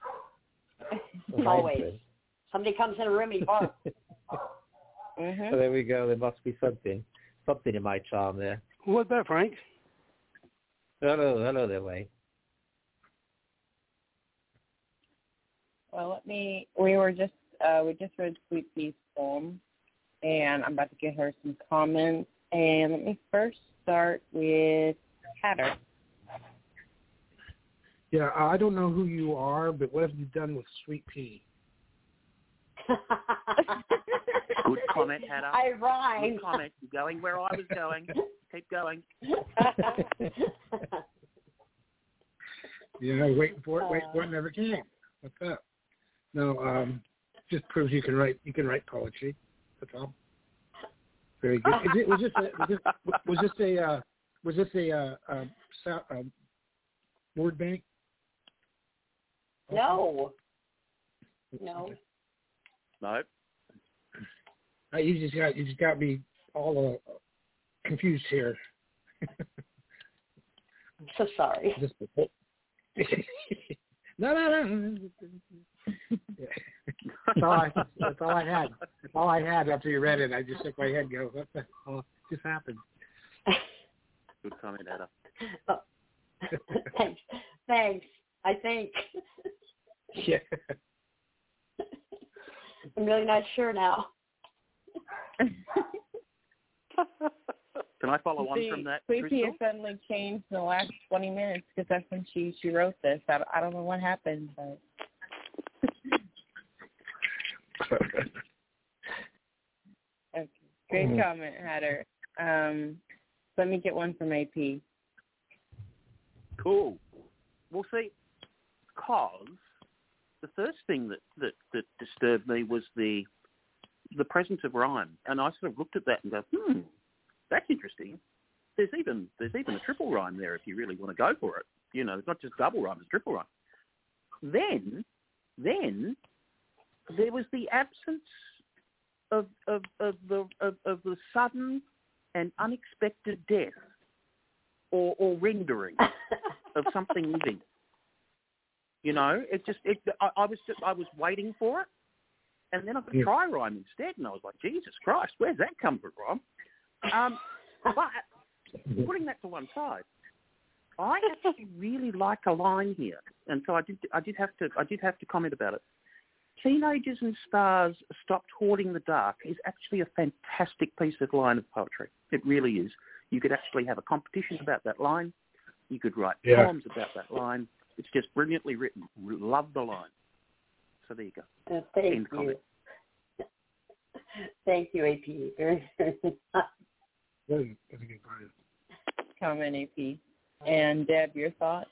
Always. Somebody comes in a room, you bark. Mm-hmm. So there we go. There must be something, something in my charm there. What's that, Frank? Hello, hello there, Wayne. Well, let me. We were just uh, we just read Sweet Pea's poem, and I'm about to get her some comments. And let me first start with Hatter. Yeah, I don't know who you are, but what have you done with Sweet Pea? Good comment, Hatter. I rhyme. Good comment. You're going where I was going. Keep going. You know, waiting for it, waiting for it, never came. What's up? No, um, just proves you can write. You can write poetry. That's all. Very good. Is it, was this a was this, was this a uh, was this a uh, uh, so- uh, word bank? No. No. No. Uh, you just got you just got me all uh, confused here. I'm so sorry. Just, no, no, no. Yeah. That's all I. That's all I had. That's all I had after you read it. I just shook my head, and go, what the hell just happened? Good comment, Hatter. Oh. Thanks. Thanks. I think. Yeah. I'm really not sure now. Can I follow on See, from that, Sweet Pea Crystal? has suddenly changed in the last twenty minutes because that's when she, she wrote this. I, I don't know what happened, but. Okay. Great mm-hmm. comment, Hatter. Um, let me get one from A P. Cool. Well, see, because the first thing that, that, that disturbed me was the the presence of rhyme, and I sort of looked at that and go, hmm, that's interesting. There's even there's even a triple rhyme there if you really want to go for it. You know, it's not just double rhyme; it's triple rhyme. Then, then there was the absence of of of the of, of the sudden and unexpected death or or rendering of something living. You know, it just it. I, I was just I was waiting for it, and then I could yeah. try rhyme instead, and I was like, Jesus Christ, where's that come from? Um, but putting that to one side, I actually really like a line here, and so I did. I did have to. I did have to comment about it. Teenagers and stars stopped hoarding the dark is actually a fantastic piece of line of poetry. It really is. You could actually have a competition about that line. You could write yeah. poems about that line. It's just brilliantly written. Love the line. So there you go. Uh, thank End you. comment. Thank you, A P. Very, very much. That's a good comment. Comment, A P. And Deb, your thoughts?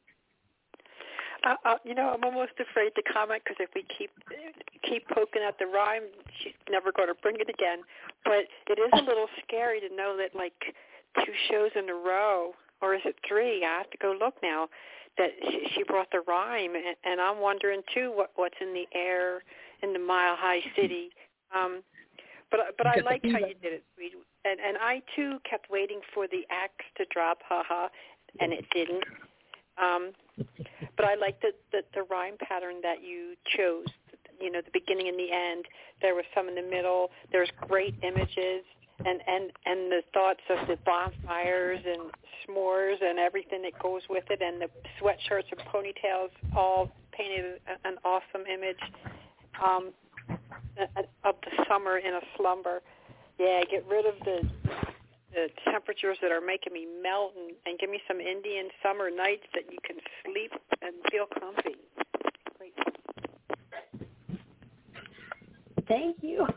Uh, uh, you know, I'm almost afraid to comment because if we keep keep poking at the rhyme, she's never going to bring it again. But it is a little scary to know that, like, two shows in a row, or is it three? I have to go look now. That she, she brought the rhyme, and, and I'm wondering too what what's in the air in the Mile High City. Um, but but I liked how you did it, sweet. And and I too kept waiting for the axe to drop, haha, and it didn't. Um, but I liked the, the the rhyme pattern that you chose. You know, the beginning and the end. There was some in the middle. There's great images. And, and, and the thoughts of the bonfires and s'mores and everything that goes with it, and the sweatshirts and ponytails all painted an awesome image um, of the summer in a slumber. Yeah, get rid of the the temperatures that are making me melt, and, and give me some Indian summer nights that you can sleep and feel comfy. Great. Thank you.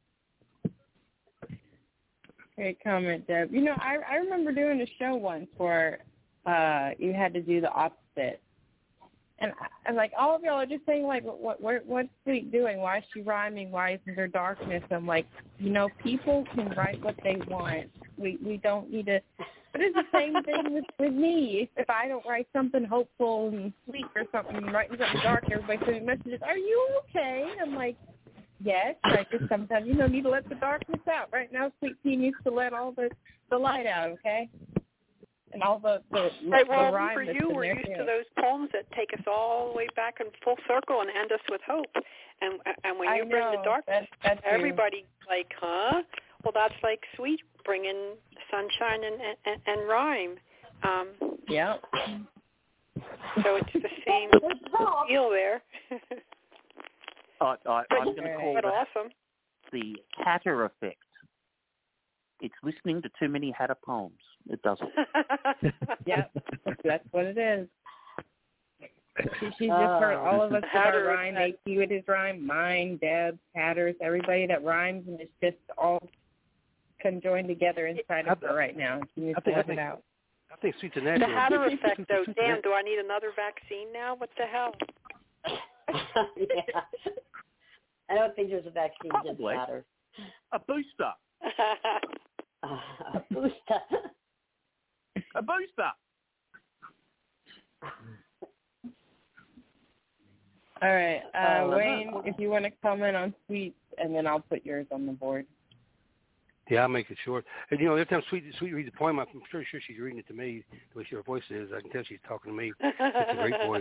Great comment, Deb. You know, I I remember doing a show once where uh, you had to do the opposite. And and like all of y'all are just saying like what what what's Sweet doing? Why is she rhyming? Why isn't there darkness? I'm like, you know, people can write what they want. We we don't need to. But it's the same thing with, with me. If I don't write something hopeful and sweet or something, I'm writing something dark, everybody sending messages, are you okay? I'm like, yes. I just sometimes, you know, need to let the darkness out. Right now, Sweet Pea needs to let all the, the light out, okay? And all the, the, hey, the well, rhyme for that's you, in we're there, used too. to those poems that take us all the way back in full circle and end us with hope. And and when you I bring know, the darkness, that's, that's everybody like, huh? Well, that's like Sweet bringing sunshine and and, and rhyme. Um, yeah. So it's the same deal there. I, I, but, I'm going to call but that awesome. the Hatter effect. It's listening to too many Hatter poems. It doesn't. Yep, that's what it is. She, she's just heard all of us with our rhyme, A P with his rhyme, mine, Deb's, Hatters, everybody that rhymes, and it's just all conjoined together inside of her right now. She needs to let it out. I think Sweet's a natural. The Hatter effect, though, damn, do I need another vaccine now? What the hell? Yeah. I don't think there's a vaccine against Probably. Hatter. A booster. Uh, a booster. A booster. All right, uh, Uh, Wayne, if you want to comment on Sweet, and then I'll put yours on the board. Yeah, I'll make it short. And, you know, every time Sweet Sweet reads a poem, I'm pretty sure she's reading it to me. The way her voice is, I can tell she's talking to me. It's a great voice.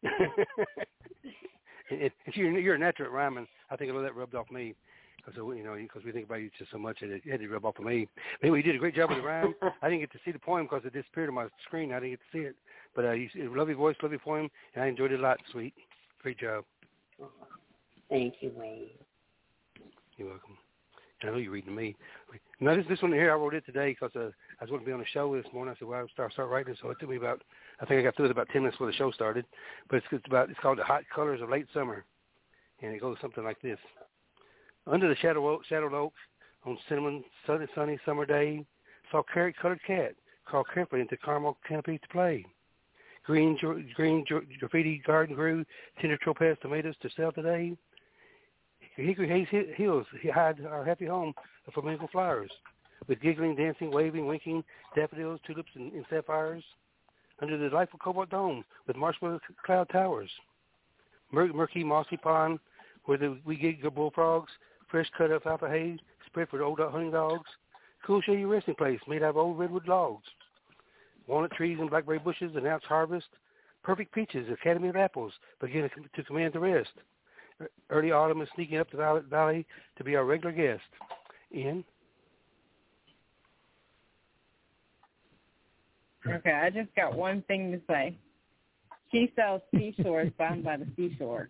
and, and you're, you're a natural at rhyming. I think a lot of that rubbed off me. Because, you know, because we think about you just so much, it had to rub off of me. But anyway, you did a great job with the rhyme. I didn't get to see the poem because it disappeared on my screen. I didn't get to see it. But uh, you love your voice, love your poem, and I enjoyed it a lot, Sweet. Great job. Thank you, Wayne. You're welcome. I know you're reading to me. Now, this, this one here, I wrote it today because uh, I was going to be on the show this morning. I said, well, I'll start, start writing. So it took me about, I think I got through it about ten minutes before the show started. But it's, it's about, it's called The Hot Colors of Late Summer. And it goes something like this. Under the shadow oak, shadowed oak, on cinnamon, sunny, sunny summer day, saw carrot-colored cat crawl carefully into caramel canopy to play. Green, green graffiti garden grew, tender topaz tomatoes to sell today. Hickory haze hills hide our happy home of flamingo flowers, with giggling, dancing, waving, winking daffodils, tulips, and, and sapphires. Under the delightful cobalt dome, with marshmallow cloud towers. Mur- murky, mossy pond, where the we gig bullfrogs, fresh cut alfalfa hay, spread for old hunting dogs. Cool, shady resting place made out of old redwood logs. Walnut trees and blackberry bushes announce harvest. Perfect peaches, academy of apples, begin to command the rest. Early autumn is sneaking up the valley to be our regular guest. Ian? Okay, I just got one thing to say. She sells seashores bound by the seashore.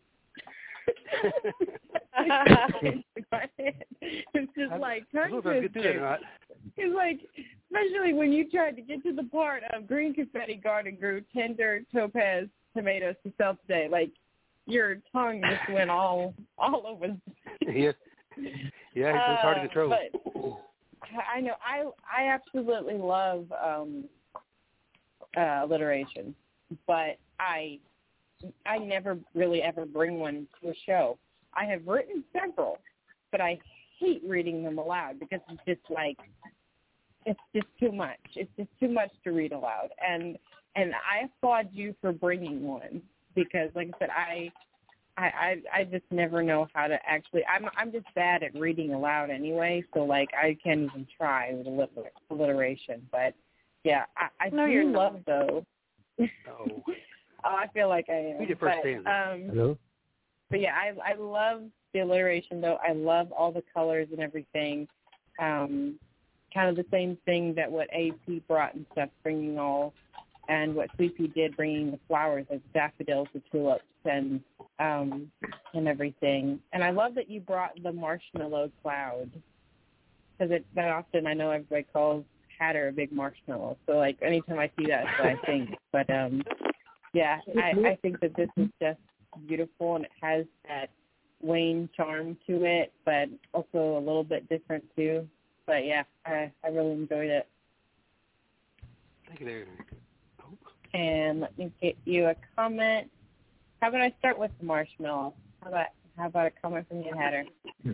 It's just like tongue twister. It's like, especially when you tried to get to the part of green confetti garden grew tender topaz tomatoes to sell today. Like, your tongue just went all all over. Yeah, yeah, it's hard to control. Uh, but I know I I absolutely love um, uh, alliteration, but I I never really ever bring one to a show. I have written several, but I hate reading them aloud because it's just like it's just too much. It's just too much to read aloud, and and I applaud you for bringing one. Because, like I said, I, I, I, I just never know how to actually. I'm, I'm just bad at reading aloud anyway. So, like, I can't even try with alliter- alliteration. But yeah, I, I no, do you're love not. those. Oh. oh, I feel like I am. Read it first, but, um, Hello. But yeah, I, I love the alliteration though. I love all the colors and everything. Um, kind of the same thing that what A P brought and stuff, bringing all. And what Sweet Pea did, bringing the flowers like daffodils, the tulips, and um, and everything. And I love that you brought the marshmallow cloud, because it that often I know everybody calls Hatter a big marshmallow. So like anytime I see that, that's what I think. But um, yeah, I, I think that this is just beautiful, and it has that Wayne charm to it, but also a little bit different too. But yeah, I I really enjoyed it. Thank you there. And let me get you a comment. how about I start with the marshmallow? How about how about a comment from you, Hatter?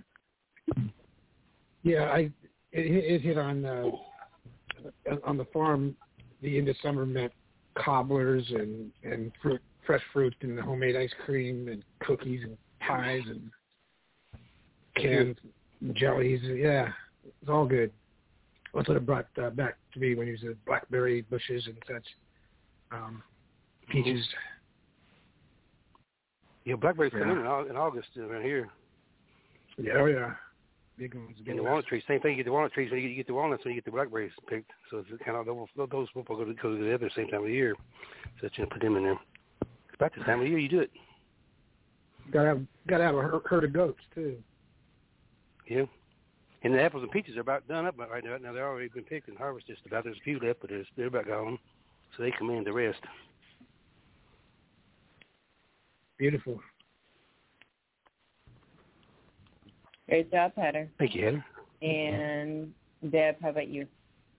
Yeah, I it, it hit on uh, on the farm. The end of summer meant cobblers and and fruit, fresh fruit and homemade ice cream and cookies and pies and canned jellies. Yeah, it's all good. That's what it brought uh, back to me when you said blackberry bushes and such. Um, peaches. Yeah, blackberries yeah. come in in Au- in August around here. Yeah, oh yeah. Big ones. And the walnut trees, same thing. You get the walnut trees when you get, you get the walnuts when you get the blackberries picked. So it's kind of those those will go together at the same time of the year. So that's, you know, put them in there. It's about the time of the year you do it. Gotta have gotta have a herd of goats too. Yeah. And the apples and peaches are about done up right now. Now they've already been picked and harvested. Just about there's a few left, but there's, they're about gone. So they come in the rest. Beautiful. Great job, Hatter. Thank you, Heather. And Deb, how about you?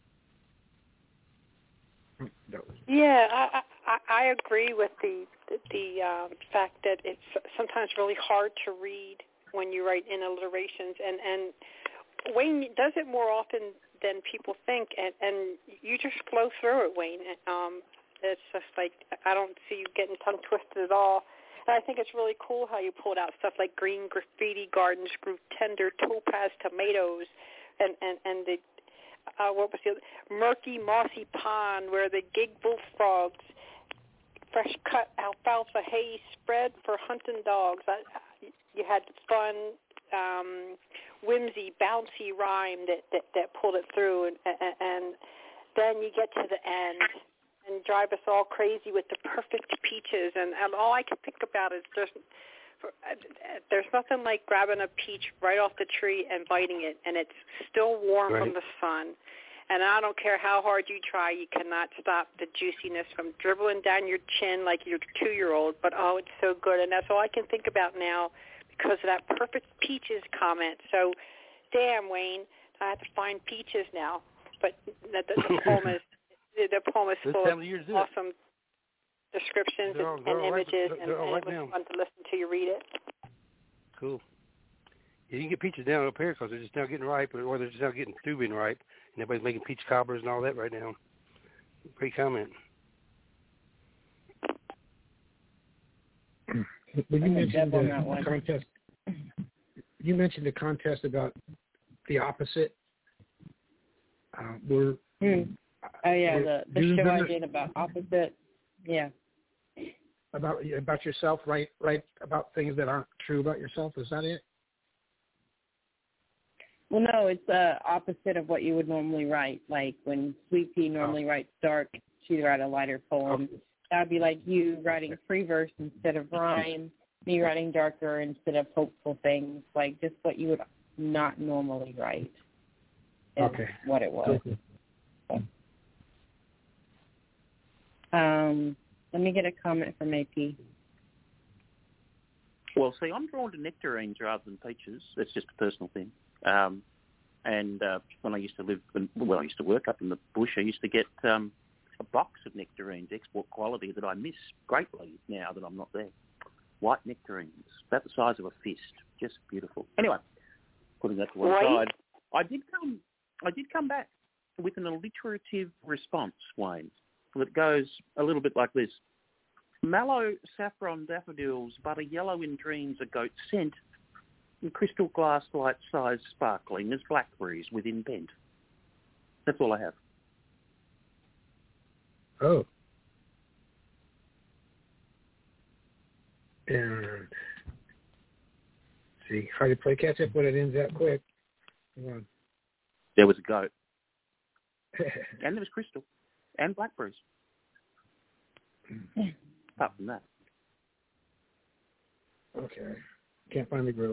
Yeah, I I, I agree with the the, the um, fact that it's sometimes really hard to read when you write in alliterations, and and Wayne does it more often than people think, and and you just flow through it, Wayne. Um, it's just like I don't see you getting tongue twisted at all. And I think it's really cool how you pulled out stuff like green graffiti gardens grew tender topaz tomatoes, and and and the uh, what was the other? Murky mossy pond where the gig bullfrogs, fresh cut alfalfa hay spread for hunting dogs. I, you had fun, um, whimsy, bouncy rhyme that, that, that pulled it through, and, and, and then you get to the end and drive us all crazy with the perfect peaches, and, and all I can think about is there's there's nothing like grabbing a peach right off the tree and biting it, and it's still warm right. from the sun. And I don't care how hard you try, you cannot stop the juiciness from dribbling down your chin like your two-year-old, but oh, it's so good. And that's all I can think about now because of that perfect peaches comment. So, damn, Wayne, I have to find peaches now. But the, the, the poem is the poem is full of awesome descriptions they're all, and, they're and right, images, they're, and, they're and right it was now. fun to listen to you read it. Cool. Yeah, you can get peaches down up here because they're just now getting ripe, or they're just now getting through being ripe, and everybody's making peach cobblers and all that right now. Great comment. Well, you mentioned the contest. You mentioned the contest about the opposite. Uh, we're, hmm. Oh yeah, we're, the, the show I did about opposite. Yeah. About about yourself, right? Right about things that aren't true about yourself. Is that it? Well, no, it's the uh, opposite of what you would normally write. Like when Sweet Pea normally oh. writes dark, she'd write a lighter poem. Okay. That would be like you writing free verse instead of rhyme, me writing darker instead of hopeful things, like just what you would not normally write. Okay. What it was. Okay. So, um, let me get a comment from A P. Well, see, I'm drawn to nectarines rather than peaches. That's just a personal thing. Um, and uh, when I used to live, in, well, I used to work up in the bush, I used to get um, a box of nectarines, export quality, that I miss greatly now that I'm not there. White nectarines, about the size of a fist, just beautiful. Anyway, putting that to one right. side, I did come, I did come back with an alliterative response, Wayne, that goes a little bit like this: mallow saffron daffodils, but a yellow in dreams, a goat scent, and crystal glass light size sparkling as blackberries within bent. That's all I have. Oh. And see, hard to play catch up when it ends that quick. Come on. There was a goat. And there was crystal. And blackberries. Apart from that. Okay. Can't find the group.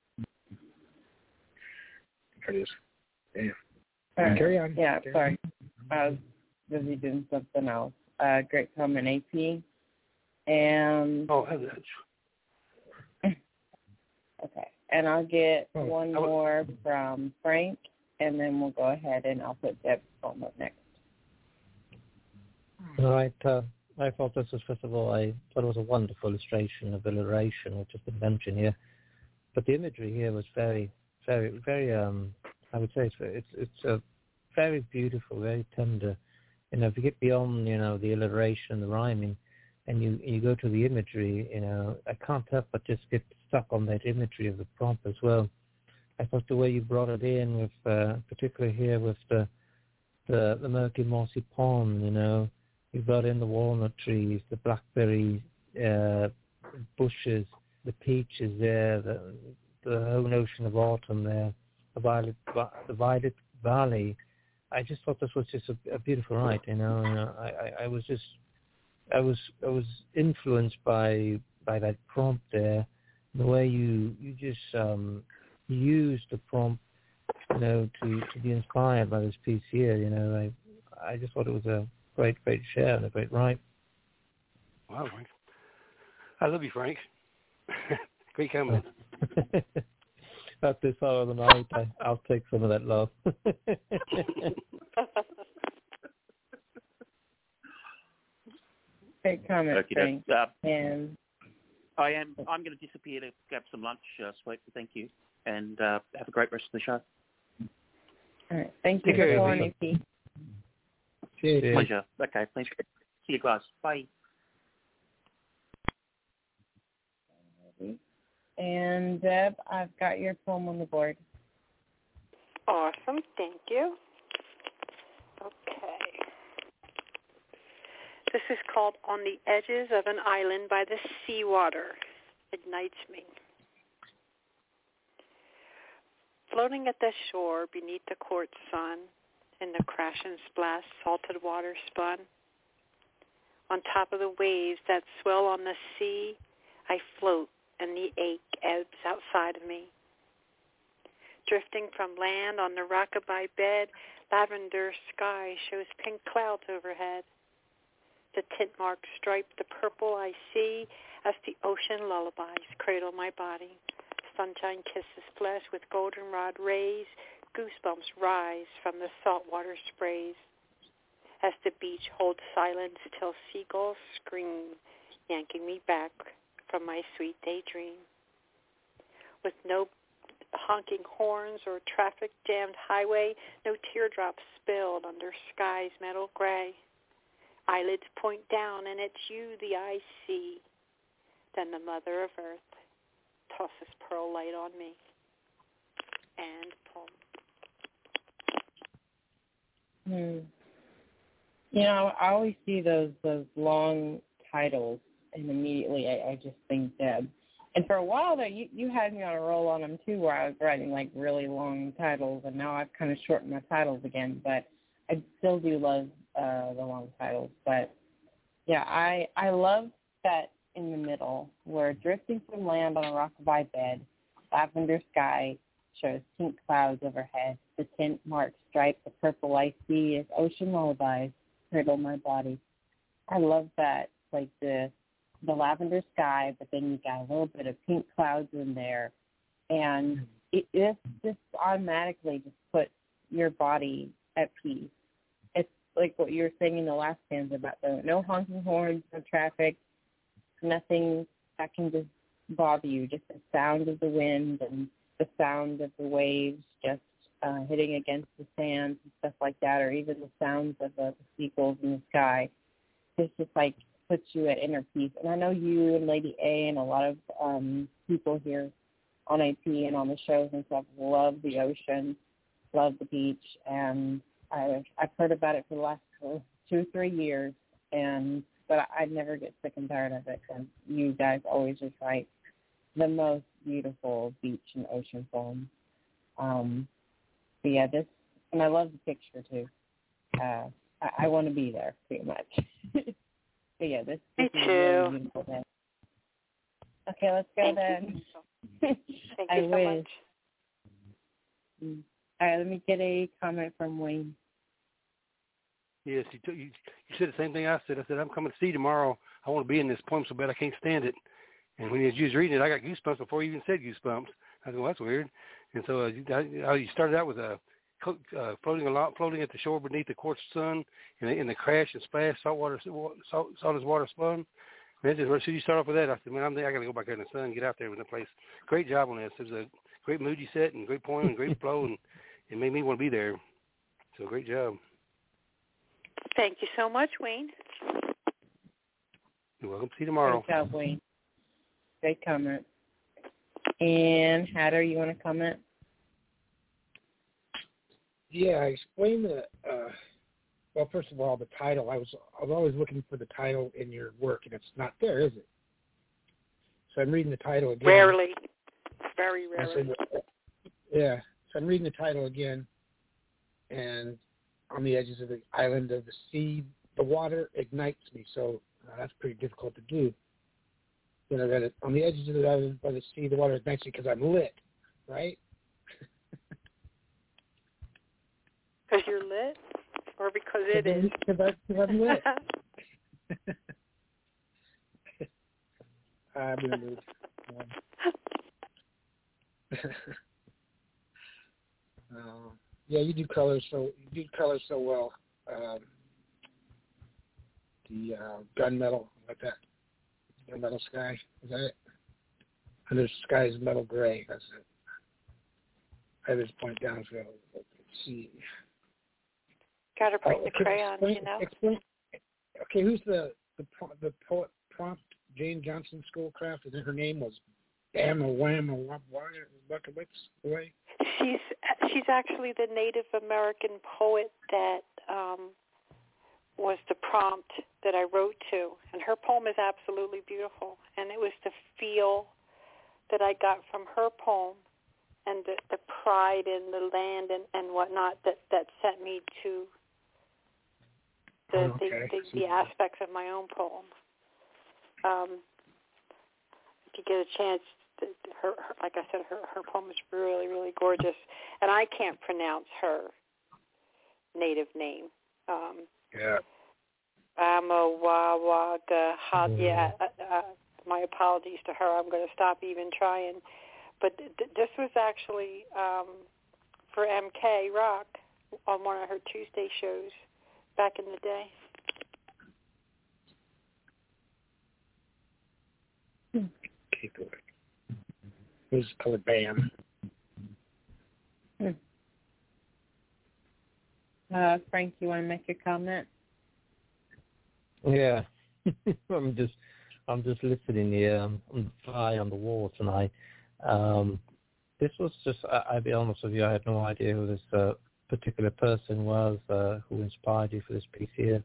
There it is. Damn. Uh, Carry on. Yeah, Carry sorry. on. I was busy doing something else. Uh, great comment, A P. And oh, that's okay, and I'll get oh, one I more from Frank, and then we'll go ahead and I'll put Deb's poem up next. All right. Uh, I thought this was, first of all, I thought it was a wonderful illustration of alliteration, which has been mentioned here. But the imagery here was very, very, very, um, I would say it's it's, it's a very beautiful, very tender. You know, if you get beyond, you know, the alliteration, the rhyming, and you, you go to the imagery, you know, I can't help but just get stuck on that imagery of the prompt as well. I thought the way you brought it in, with uh, particularly here with the, the the murky mossy pond, you know, you brought in the walnut trees, the blackberry uh, bushes, the peaches there, the the whole notion of autumn there, the violet the violet valley. I just thought this was just a, a beautiful write, you know. And I, I, I was just I was I was influenced by by that prompt there, the way you you just um, used the prompt, you know, to, to be inspired by this piece here. You know, I I just thought it was a great great share and a great write. Wow, Frank. I love you, Frank. Great comment. At this hour of the night, I, I'll take some of that love. Great comment, okay, Frank. Uh, and I am. I'm going to disappear to grab some lunch, uh, sweet. Thank you, and uh, have a great rest of the show. All right. Thank you for calling, A P. Cheers. Pleasure. Okay. Thanks. See you guys. Bye. And Deb, I've got your poem on the board. Awesome. Thank you. Okay. This is called On the Edges of an Island by the Seawater. Ignites me. Floating at the shore beneath the quartz sun, in the crash and splash salted water spun. On top of the waves that swell on the sea, I float and the ache ebbs outside of me. Drifting from land on the rockabye bed, lavender sky shows pink clouds overhead. The tint-marked stripe, the purple I see as the ocean lullabies cradle my body. Sunshine kisses flesh with goldenrod rays. Goosebumps rise from the saltwater sprays. As the beach holds silence till seagulls scream, yanking me back from my sweet daydream. With no honking horns or traffic-jammed highway, no teardrops spilled under sky's metal gray. Eyelids point down, and it's you the eye see. Then the Mother of Earth tosses pearl light on me. And poem. Hmm. You know, I always see those those long titles, and immediately I, I just think Deb. And for a while there, you, you had me on a roll on them, too, where I was writing, like, really long titles, and now I've kind of shortened my titles again. But I still do love uh, the long titles. But, yeah, I I love that in the middle, where drifting from land on a rockabye bed, lavender sky shows pink clouds overhead. The tint-marked stripe, the purple I see as ocean lullabies cradle my body. I love that, like the the lavender sky, but then you got a little bit of pink clouds in there, and it, it just automatically just puts your body at peace. It's like what you were saying in the last stanza about the no honking horns, no traffic, nothing that can just bother you, just the sound of the wind and the sound of the waves just uh, hitting against the sand and stuff like that, or even the sounds of the seagulls in the sky. It's just like puts you at inner peace. And I know you and Lady A and a lot of um, people here on A P and on the shows and stuff love the ocean, love the beach, and I, I've heard about it for the last two, three years, and but I, I never get sick and tired of it. And you guys always just write the most beautiful beach and ocean poems. Um, but yeah, this, and I love the picture too. Uh, I, I want to be there pretty much. But yeah, this, this Me is too. really beautiful day. Okay, let's go Thank then. Thank I you so wish. much. Mm. All right, let me get a comment from Wayne. Yes, you, t- you you said the same thing I said. I said, I'm coming to see you tomorrow. I want to be in this poem so bad I can't stand it. And when you was reading it, I got goosebumps before you even said goosebumps. I said, well, that's weird. And so uh, you, I, you started out with a uh, floating along, floating at the shore beneath the quartz sun, and the, and the crash and splash, saltwater, salt, salted water spun. Man, just, so you start off with that. I said, man, I'm there. I got to go back there in the sun and get out there with the place. Great job on this. It was a great mood you set and great point and great flow, and it made me want to be there. So great job. Thank you so much, Wayne. You're welcome. See you tomorrow. Great job, Wayne. Great comment. And Hatter, you want to comment? Yeah, explain the. Uh, well, first of all, the title. I was I was always looking for the title in your work, and it's not there, is it? So I'm reading the title again. Rarely, very rarely. Said, yeah, so I'm reading the title again, and on the edges of the island of the sea, the water ignites me. So uh, that's pretty difficult to do. Then I read it on the edges of the island by the sea, the water ignites me because I'm lit, right? Because you're lit, or because it is? Because I'm lit. I'm in the mood. Um, uh, yeah, you do colors so you do colors so well. Um, the uh, gunmetal, like that. Gunmetal sky, is that it? And the sky is metal gray. That's it. I have this point down so let's see. Got to bring oh, the okay, crayon, explain, you know. Explain, okay, who's the the the poet prompt? Jane Johnson Schoolcraft. I think her name was Bam or Wham or Wham way. She's she's actually the Native American poet that um, was the prompt that I wrote to, and her poem is absolutely beautiful. And it was the feel that I got from her poem and the, the pride in the land and, and whatnot that, that sent me to the, oh, okay. the, the, the aspects of my own poem. Um, if you get a chance, the, her, her, like I said, her, her poem is really, really gorgeous. And I can't pronounce her native name. Um, yeah. Amawawaga. Yeah, uh, uh, my apologies to her. I'm going to stop even trying. But th- th- this was actually um, for M K Rock on one of her Tuesday shows back in the day. Okay, good. It was called Bam. Hmm. Uh, Frank, you want to make a comment? Yeah, I'm just, I'm just listening here. I'm on the fly on the wall tonight. Um, this was just, I, I'll be honest with you, I had no idea who this uh, particular person was uh, who inspired you for this piece here.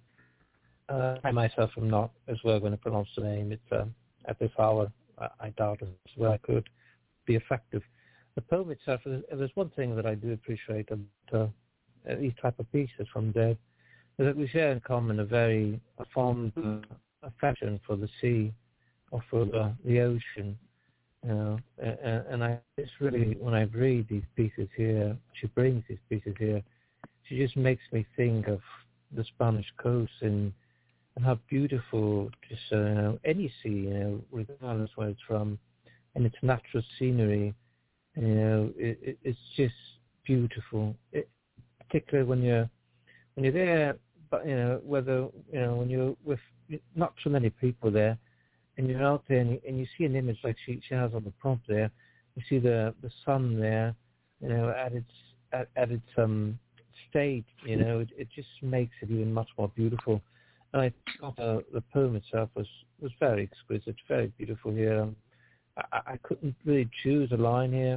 Uh, I myself am not as well going to pronounce the name. It's uh, at this hour, I, I doubt as well I could be effective. The poem itself, there's one thing that I do appreciate about uh, these type of pieces from Dave, is that we share in common a very a fond uh, affection for the sea or for the, the ocean. You know, and, and I it's really, when I read these pieces here, she brings these pieces here, she just makes me think of the Spanish coast and, and how beautiful just, uh, you know, any sea, you know, regardless where it's from, and its natural scenery, you know, it, it, it's just beautiful. It, particularly when you're when you're there, but you know, whether you know when you're with not so many people there, and you're out there and you, and you see an image like she, she has on the prompt there, you see the the sun there, you know, at its at, at its um state, you know, it, it just makes it even much more beautiful. And I thought uh, the poem itself was was very exquisite, very beautiful here. Um, I, I couldn't really choose a line here.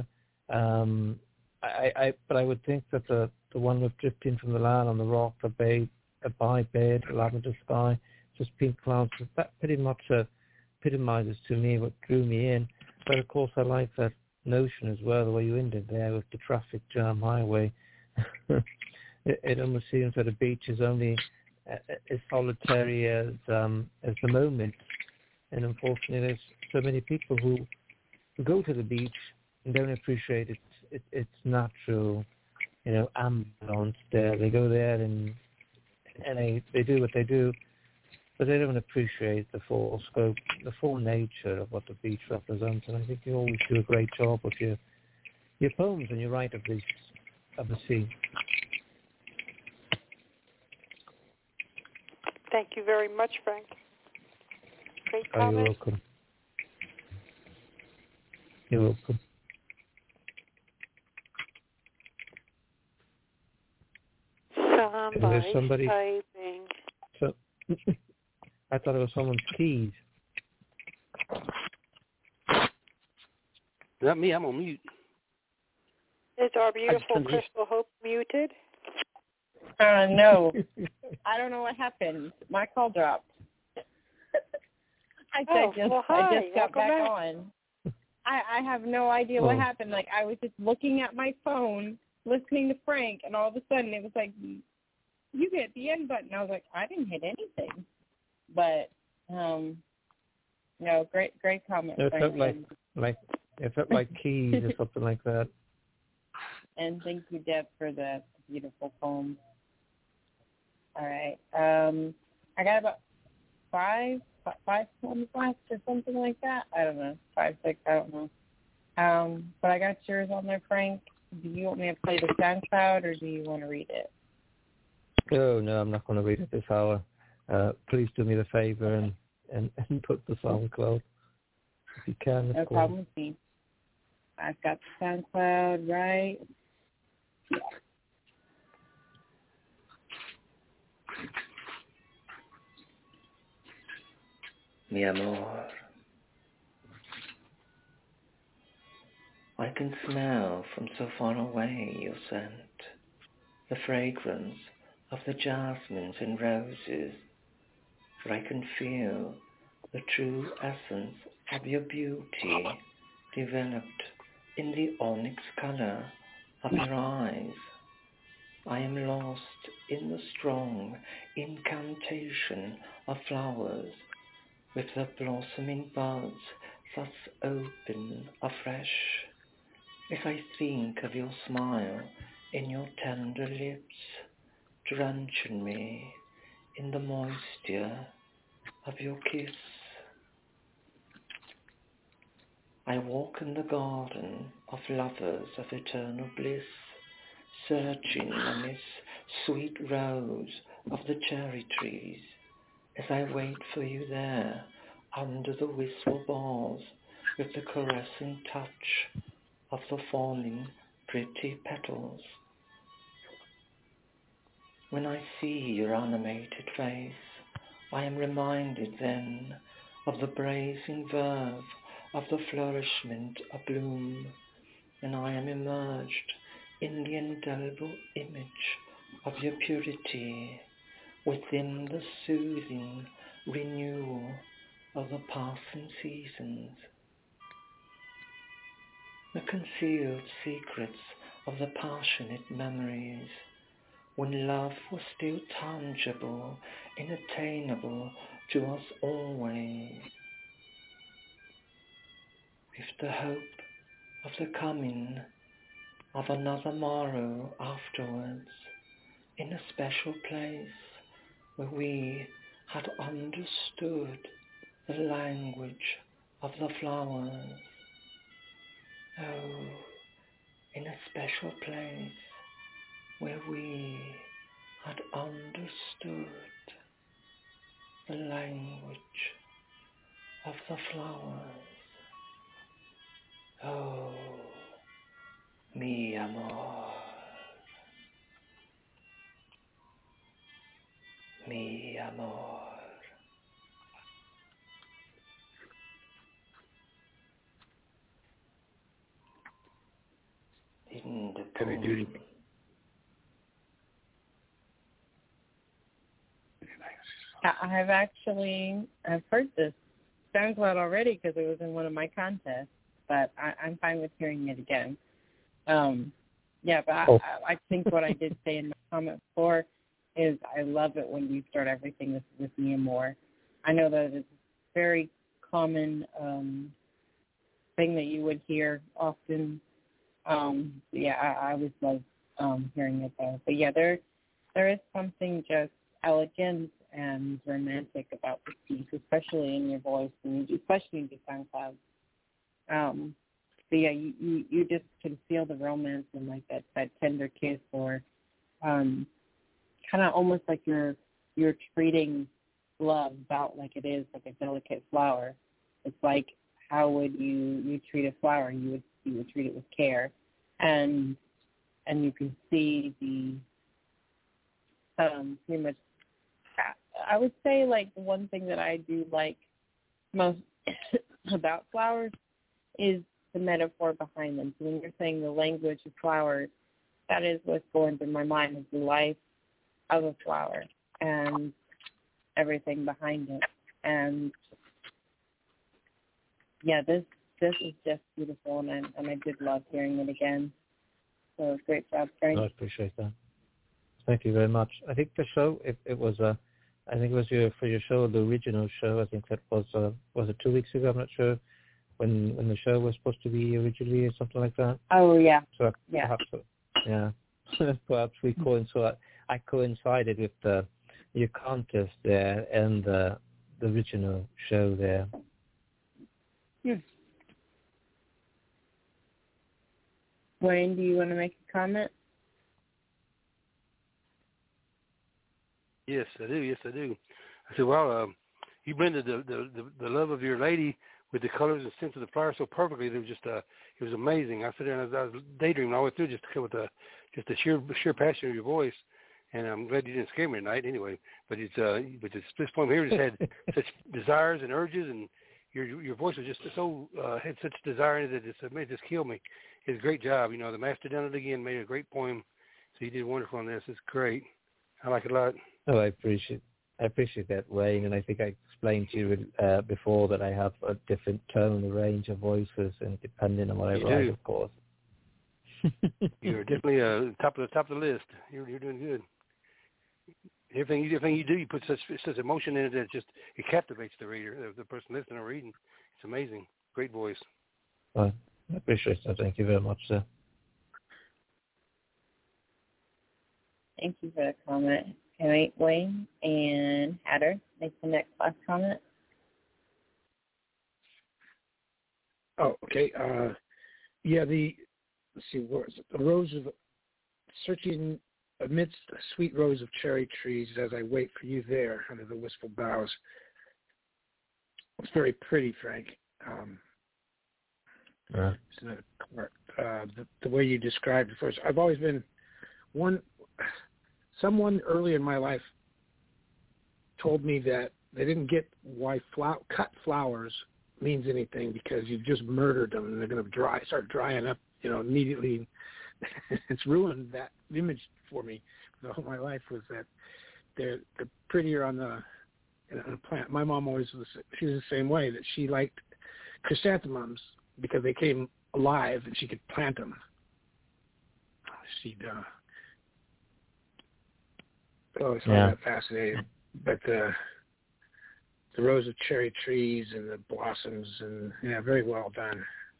Um, I, I, but I would think that the, the one with drifting from the land on the rock, a bay, a by bed, a lavender sky, just pink clouds, that pretty much uh, epitomizes to me what drew me in. But of course I like that notion as well, the way you ended there with the traffic jam highway. it, it almost seems that a beach is only as solitary as um, as the moment. And unfortunately there's so many people who, who go to the beach and don't appreciate its it, its natural, you know, ambience there. They go there and and they, they do what they do, but they don't appreciate the full scope, the full nature of what the beach represents. And I think you always do a great job with your your poems and you write of these of the sea. Thank you very much, Frank. Great Oh, comment. you're welcome. You're welcome. Somebody's somebody, typing. So, I thought it was someone's keys. Not me. I'm on mute. Is our beautiful Crystal Hope muted? Uh, no. I don't know what happened. My call dropped. I, oh, just, well, hi. I just got Welcome back, back on. I, I have no idea oh. what happened. Like, I was just looking at my phone, listening to Frank, and all of a sudden it was like, you hit the end button. I was like, I didn't hit anything. But, um, no, great great comment. It Frank. felt like, like, it felt like keys or something like that. And thank you, Deb, for the beautiful poem. All right. Um, I got about five, five poems left or something like that. I don't know. Five, six, I don't know. Um, but I got yours on there, Frank. Do you want me to play the SoundCloud or do you want to read it? Oh, no, I'm not going to read it this hour. Uh, please do me the favor and, and, and put the SoundCloud if you can. No problem with me. I've got the SoundCloud right. Yeah. Mi amor, I can smell from so far away your scent, the fragrance of the jasmines and roses, for I can feel the true essence of your beauty developed in the onyx color of your eyes. I am lost in the strong incantation of flowers, with the blossoming buds thus open afresh, as I think of your smile in your tender lips, drenching me in the moisture of your kiss. I walk in the garden of lovers of eternal bliss, searching amidst sweet rows of the cherry trees, as I wait for you there under the wistful boughs, with the caressing touch of the falling pretty petals. When I see your animated face, I am reminded then of the brazen verve of the flourishment of bloom, and I am immersed in the indelible image of your purity, within the soothing renewal of the passing seasons. The concealed secrets of the passionate memories, when love was still tangible and attainable to us always, with the hope of the coming of another morrow afterwards, in a special place where we had understood the language of the flowers. Oh, in a special place where we had understood the language of the flowers. Oh, mi amor, mi amor. In the Heavy duty. I have actually I've heard this SoundCloud already because it was in one of my contests, but I, I'm fine with hearing it again. Um, yeah, but I, oh. I, I think what I did say in my comment before is I love it when you start everything with, with me and more. I know that it's a very common um, thing that you would hear often. Um, yeah, I, I always love um, hearing it though. But yeah, there there is something just elegant and romantic about this piece, especially in your voice, and especially in the SoundCloud. Um, so yeah, you, you, you just can feel the romance and like that, that tender kiss, or um, kind of almost like you're you're treating love about like it is like a delicate flower. It's like how would you, you treat a flower? You would you would treat it with care, and and you can see the um, pretty much. I would say like the one thing that I do like most about flowers is the metaphor behind them. So when you're saying the language of flowers, that is what's going through my mind, is the life of a flower and everything behind it. And yeah, this this is just beautiful, and I, and I did love hearing it again. So great job, Frank. No, I appreciate that. Thank you very much. I think the show, it, it was, uh, I think it was your for your show, the original show. I think that was, uh, was it two weeks ago? I'm not sure when when the show was supposed to be originally or something like that. Oh yeah. So yeah. Perhaps, yeah. Perhaps we coincided. I coincided with the your contest there and the the original show there. Hmm. Wayne, do you want to make a comment? Yes, I do. Yes, I do. I said, well, um, you blended the, the, the, the love of your lady with the colors and scents of the flower so perfectly. It was just, uh, it was amazing. I sat there and I was, I was daydreaming all the way through just to come with the, just the sheer, sheer passion of your voice. And I'm glad you didn't scare me tonight anyway. But it's, uh, but this, this poem here just had such desires and urges, and your your voice was just so, uh, had such desire in it that it made it just kill me. It's a great job. You know, the master done it again, made a great poem. So you did wonderful on this. It's great. I like it a lot. Oh, I appreciate I appreciate that, Wayne, and I think I explained to you uh, before that I have a different tone, a range of voices, and depending on what I you write, do. of course. You're definitely uh, top of the top of the list. You're you're doing good. Everything you everything you do, you put such such emotion in it that it just it captivates the reader, the, the person listening or reading. It's amazing. Great voice. Well, I appreciate that. Thank you very much, sir. Thank you for the comment. Can I Wayne and Hatter make the next last comment? Oh, okay. Uh, yeah, the let's see, where is it? The rose of searching amidst a sweet rose of cherry trees as I wait for you there under the wistful boughs. It's very pretty, Frank. Um, yeah. So, uh, the, the way you described it first, I've always been one. Someone early in my life told me that they didn't get why flower, cut flowers means anything because you've just murdered them and they're going to dry, start drying up, you know, immediately. It's ruined that image for me. The whole my life was that they're they're prettier on the on a plant. My mom always was she was the same way, that she liked chrysanthemums because they came alive and she could plant them. She'd uh, I always found yeah. that fascinating. But the the rows of cherry trees and the blossoms and yeah, very well done.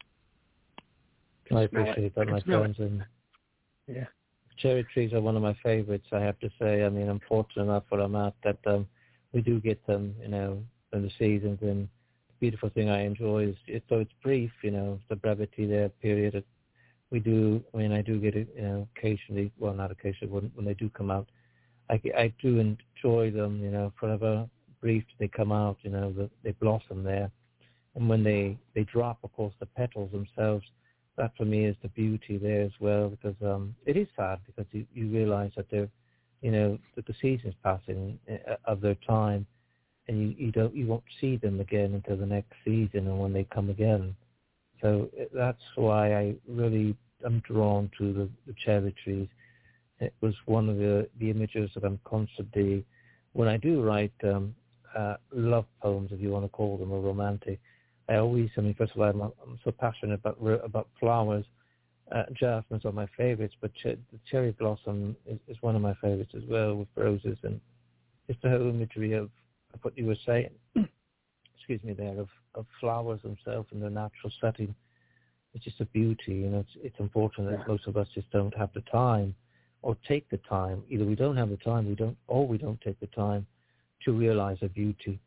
I appreciate that, my friends. And yeah, cherry trees are one of my favorites, I have to say. I mean, I'm fortunate enough where I'm at that um, we do get them, you know, in the seasons. And the beautiful thing I enjoy is, it, though it's brief, you know, the brevity there, period. It, we do, I mean, I do get it, you know, occasionally, well, not occasionally, when, when they do come out. I, I do enjoy them, you know, forever brief they come out, you know, the, they blossom there. And when they, they drop, of course, the petals themselves, that for me is the beauty there as well, because um, it is sad because you, you realize that they're, you know, that the season's passing uh, of their time, and you, you don't you won't see them again until the next season and when they come again. So that's why I really am drawn to the, the cherry trees. It was one of the, the images that I'm constantly, when I do write um, uh, love poems, if you want to call them, or romantic, I always, I mean, first of all, I'm, I'm so passionate about about flowers. Uh, jasmines are my favorites, but ch- the cherry blossom is, is one of my favorites as well, with roses. And it's the whole imagery of, of what you were saying, excuse me, there, of, of flowers themselves in their natural setting. It's just a beauty, you know, it's, it's important that most of us just don't have the time or take the time. Either we don't have the time, we don't, or we don't take the time to realize the beauty.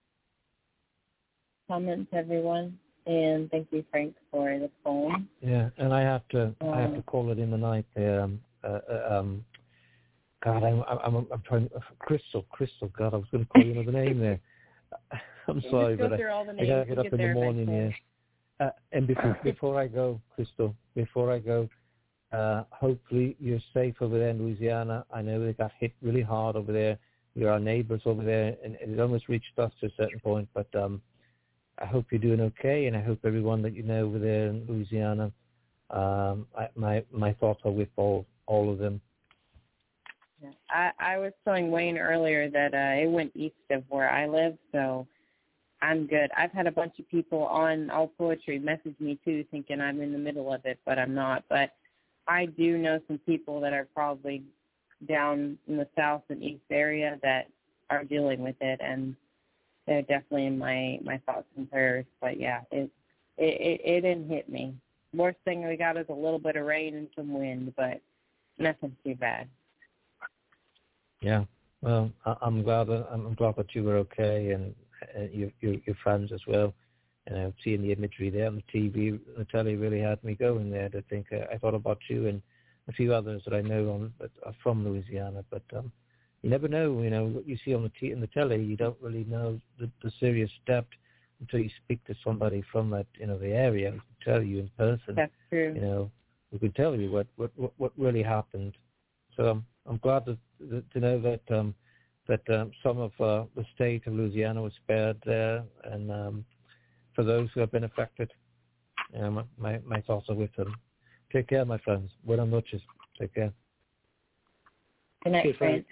Comments, everyone, and thank you, Frank, for the poem. Yeah, and I have to, um, I have to call it in the night there. Um, uh, um, God, I'm I'm I'm, I'm trying. Crystal, Crystal. God, I was going to call you another name there. I'm you sorry, just go but through I, all the I names gotta get to up get in the there morning. eventually. Yeah. Uh, and before before I go, Crystal, before I go, uh, hopefully you're safe over there in Louisiana. I know they got hit really hard over there. You're our neighbors over there, and it almost reached us to a certain point. But um, I hope you're doing okay, and I hope everyone that you know over there in Louisiana. Um, I, my my thoughts are with all all of them. Yeah. I, I was telling Wayne earlier that uh, it went east of where I live, so I'm good. I've had a bunch of people on All Poetry message me, too, thinking I'm in the middle of it, but I'm not. But I do know some people that are probably down in the south and east area that are dealing with it, and they're definitely in my, my thoughts and prayers. But, yeah, it, it, it, it didn't hit me. Worst thing we got is a little bit of rain and some wind, but nothing too bad. Yeah, well, I, I'm glad that I'm glad that you were okay, and uh, your, your your friends as well. And uh, seeing the imagery there on the T V, the telly really had me going there. To think, uh, I thought about you and a few others that I know on that are from Louisiana. But um, you never know. You know what you see on the t- in the telly, you don't really know the, the serious depth until you speak to somebody from that, you know, the area. Who can tell you in person. That's true. You know, who can tell you what what what, what really happened. So um, I'm glad to, to know that um, that um, some of uh, the state of Louisiana was spared there, and um, for those who have been affected, you know, my my thoughts are with them. Take care, my friends. Buenas noches. Take care. Good night, friends.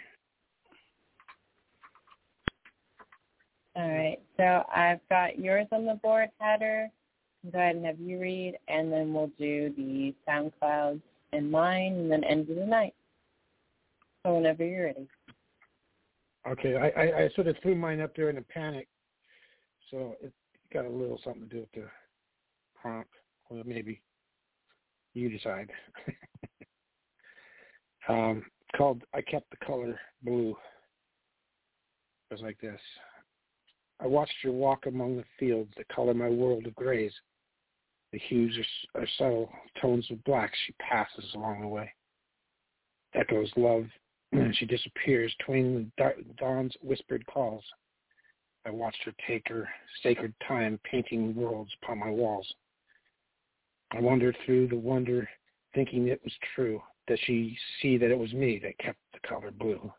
All right, so I've got yours on the board, Hatter. Go ahead and have you read, and then we'll do the SoundClouds and mine, and then end of the night. So whenever you're ready. Okay, I, I, I sort of threw mine up there in a panic, so it got a little something to do with the prompt. Well, maybe you decide. um, called I Kept the Color Blue. It was like this. I watched her walk among the fields that color my world of grays. The hues are, are subtle tones of black she passes along the way. Echoes love. She disappears, twain dawn's whispered calls. I watched her take her sacred time painting worlds upon my walls. I wandered through the wonder, thinking it was true, that she see that it was me that kept the color blue.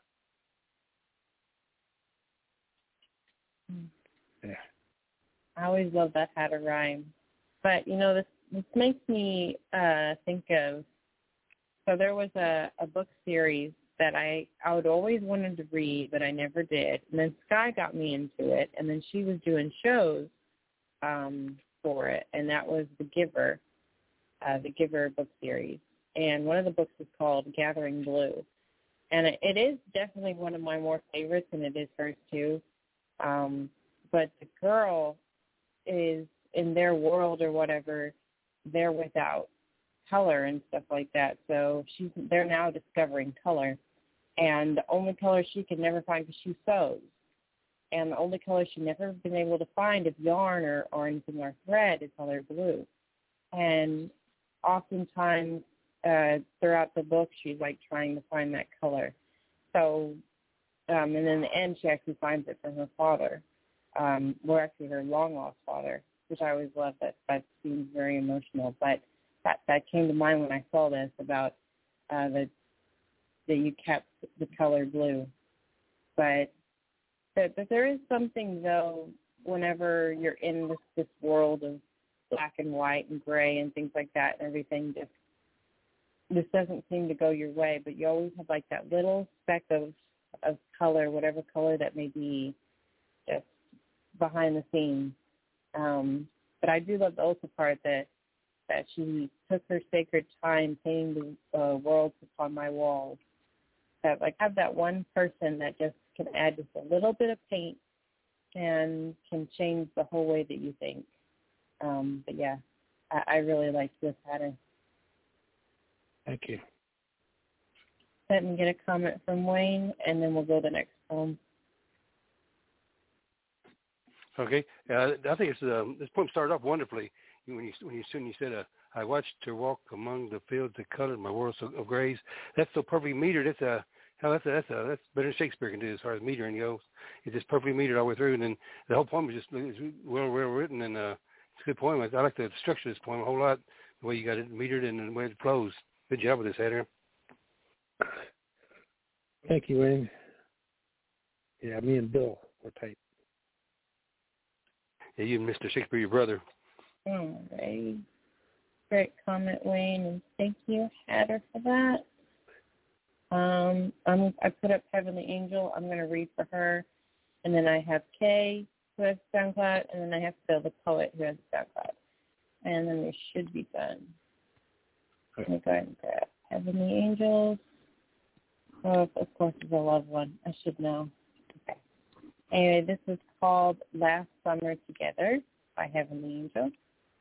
Yeah. I always love that how to rhyme. But, you know, this, this makes me uh, think of, so there was a, a book series that I, I would always wanted to read, but I never did. And then Sky got me into it, and then she was doing shows um, for it, and that was The Giver, uh, The Giver book series. And one of the books is called Gathering Blue. And it, it is definitely one of my more favorites, and it is hers too. Um, but the girl is in their world or whatever, they're without color and stuff like that. So she's they're now discovering color. And the only color she can never find, because she sews, and the only color she's never been able to find is yarn or, or anything or thread is color blue. And oftentimes uh, throughout the book, she's like trying to find that color. So, um, and in the end, she actually finds it from her father, um, or actually her long-lost father, which I always love. That that seems very emotional. But that that came to mind when I saw this about uh, the that you kept the color blue. But but, but there is something, though, whenever you're in this, this world of black and white and gray and things like that, and everything just this doesn't seem to go your way, but you always have like that little speck of of color, whatever color that may be, just behind the scenes. Um, but I do love the also part that that she took her sacred time painting the uh, worlds upon my walls. That like have that one person that just can add just a little bit of paint and can change the whole way that you think. Um, but yeah, I, I really like this pattern. Thank you. Let me get a comment from Wayne, and then we'll go to the next poem. Okay, uh, I think it's um, this poem started off wonderfully when you when you soon you said, uh, "I watched her walk among the fields that colored my world of grays." That's so perfectly metered. It's a Hell, that's a, that's a, that's better than Shakespeare can do as far as metering goes. It's just perfectly metered all the way through, and then the whole poem is just is well well written, and uh, it's a good poem. I like the structure of this poem a whole lot, the way you got it metered and the way it flows. Good job with this, Adrian. Thank you, Wayne. Yeah, me and Bill were tight. Yeah, you and Mister Shakespeare, your brother. All right. Great comment, Wayne, and thank you, Hatter, for that. Um, I'm, I put up Heavenly Angel. I'm going to read for her. And then I have Kay, who has SoundCloud, and then I have Phil, the poet, who has SoundCloud. And then we should be done. Let me go ahead and grab Heavenly Angels. Oh, of course, it's a love one. I should know. Okay. Anyway, this is called Last Summer Together by Heavenly Angel.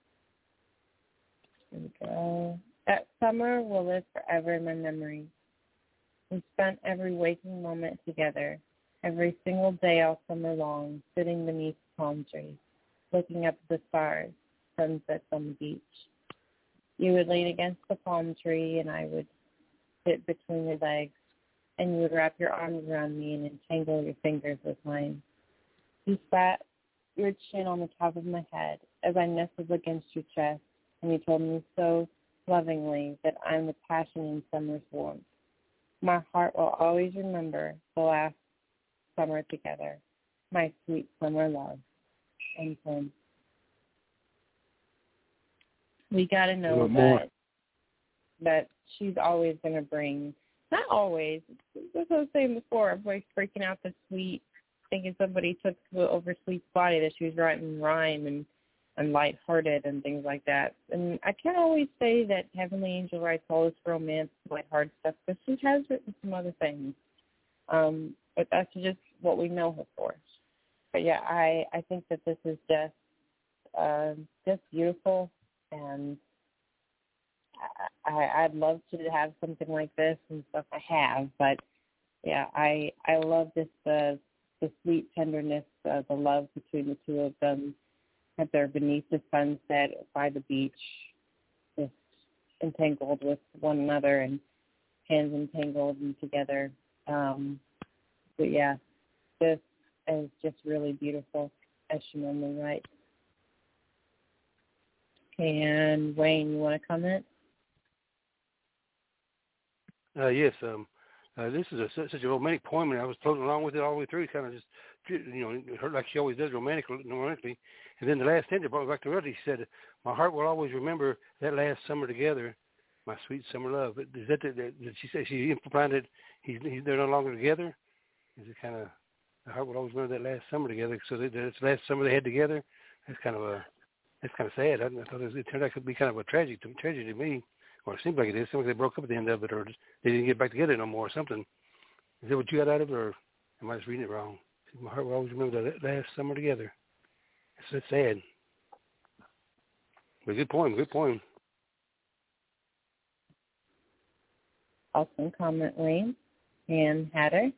Here we go. That summer will live forever in my memory. We spent every waking moment together, every single day all summer long, sitting beneath the palm trees, looking up at the stars, sunsets on the beach. You would lean against the palm tree, and I would sit between your legs, and you would wrap your arms around me and entangle your fingers with mine. You sat your chin on the top of my head as I nestled against your chest, and you told me so lovingly that I'm the passion in summer's warmth. My heart will always remember the last summer together, my sweet summer love. And so we got to know that, that she's always going to bring, not always, that's what I was saying before, everybody's freaking out the sweet, thinking somebody took over Sweet's body, that she was writing rhyme and, and lighthearted and things like that. And I can't always say that Heavenly Angel writes all this romance, lighthearted stuff, because she has written some other things. Um, but that's just what we know her for. But yeah, I, I think that this is just uh, just beautiful, and I, I, I'd love to have something like this and stuff. I have, but yeah, I I love this uh, the sweet tenderness, uh, the love between the two of them. That they're beneath the sunset by the beach, just entangled with one another and hands entangled and together. Um, but yeah, this is just really beautiful, as she normally writes. And Wayne, you want to comment? Uh, yes, um, uh, this is a, such a romantic poem, and I was floating along with it all the way through, kind of just, you know, her like she always does, romantic, romantically. And then the last stanza brought me back to reality. She said, "My heart will always remember that last summer together, my sweet summer love." But is that, the, the, did she say she implied that he's, he's they're no longer together? Is it kind of, the heart will always remember that last summer together? So that, that's the last summer they had together. That's kind of a, that's kind of sad. I, I thought it, was, it turned out to be kind of a tragedy to, tragedy to me. Or it seemed like it is. It seemed like they broke up at the end of it, or just, they didn't get back together no more or something. Is that what you got out of it, or am I just reading it wrong? My heart will always remember that last summer together. It's, it's sad. But good poem, good poem. Awesome comment, Wayne. And Hatter?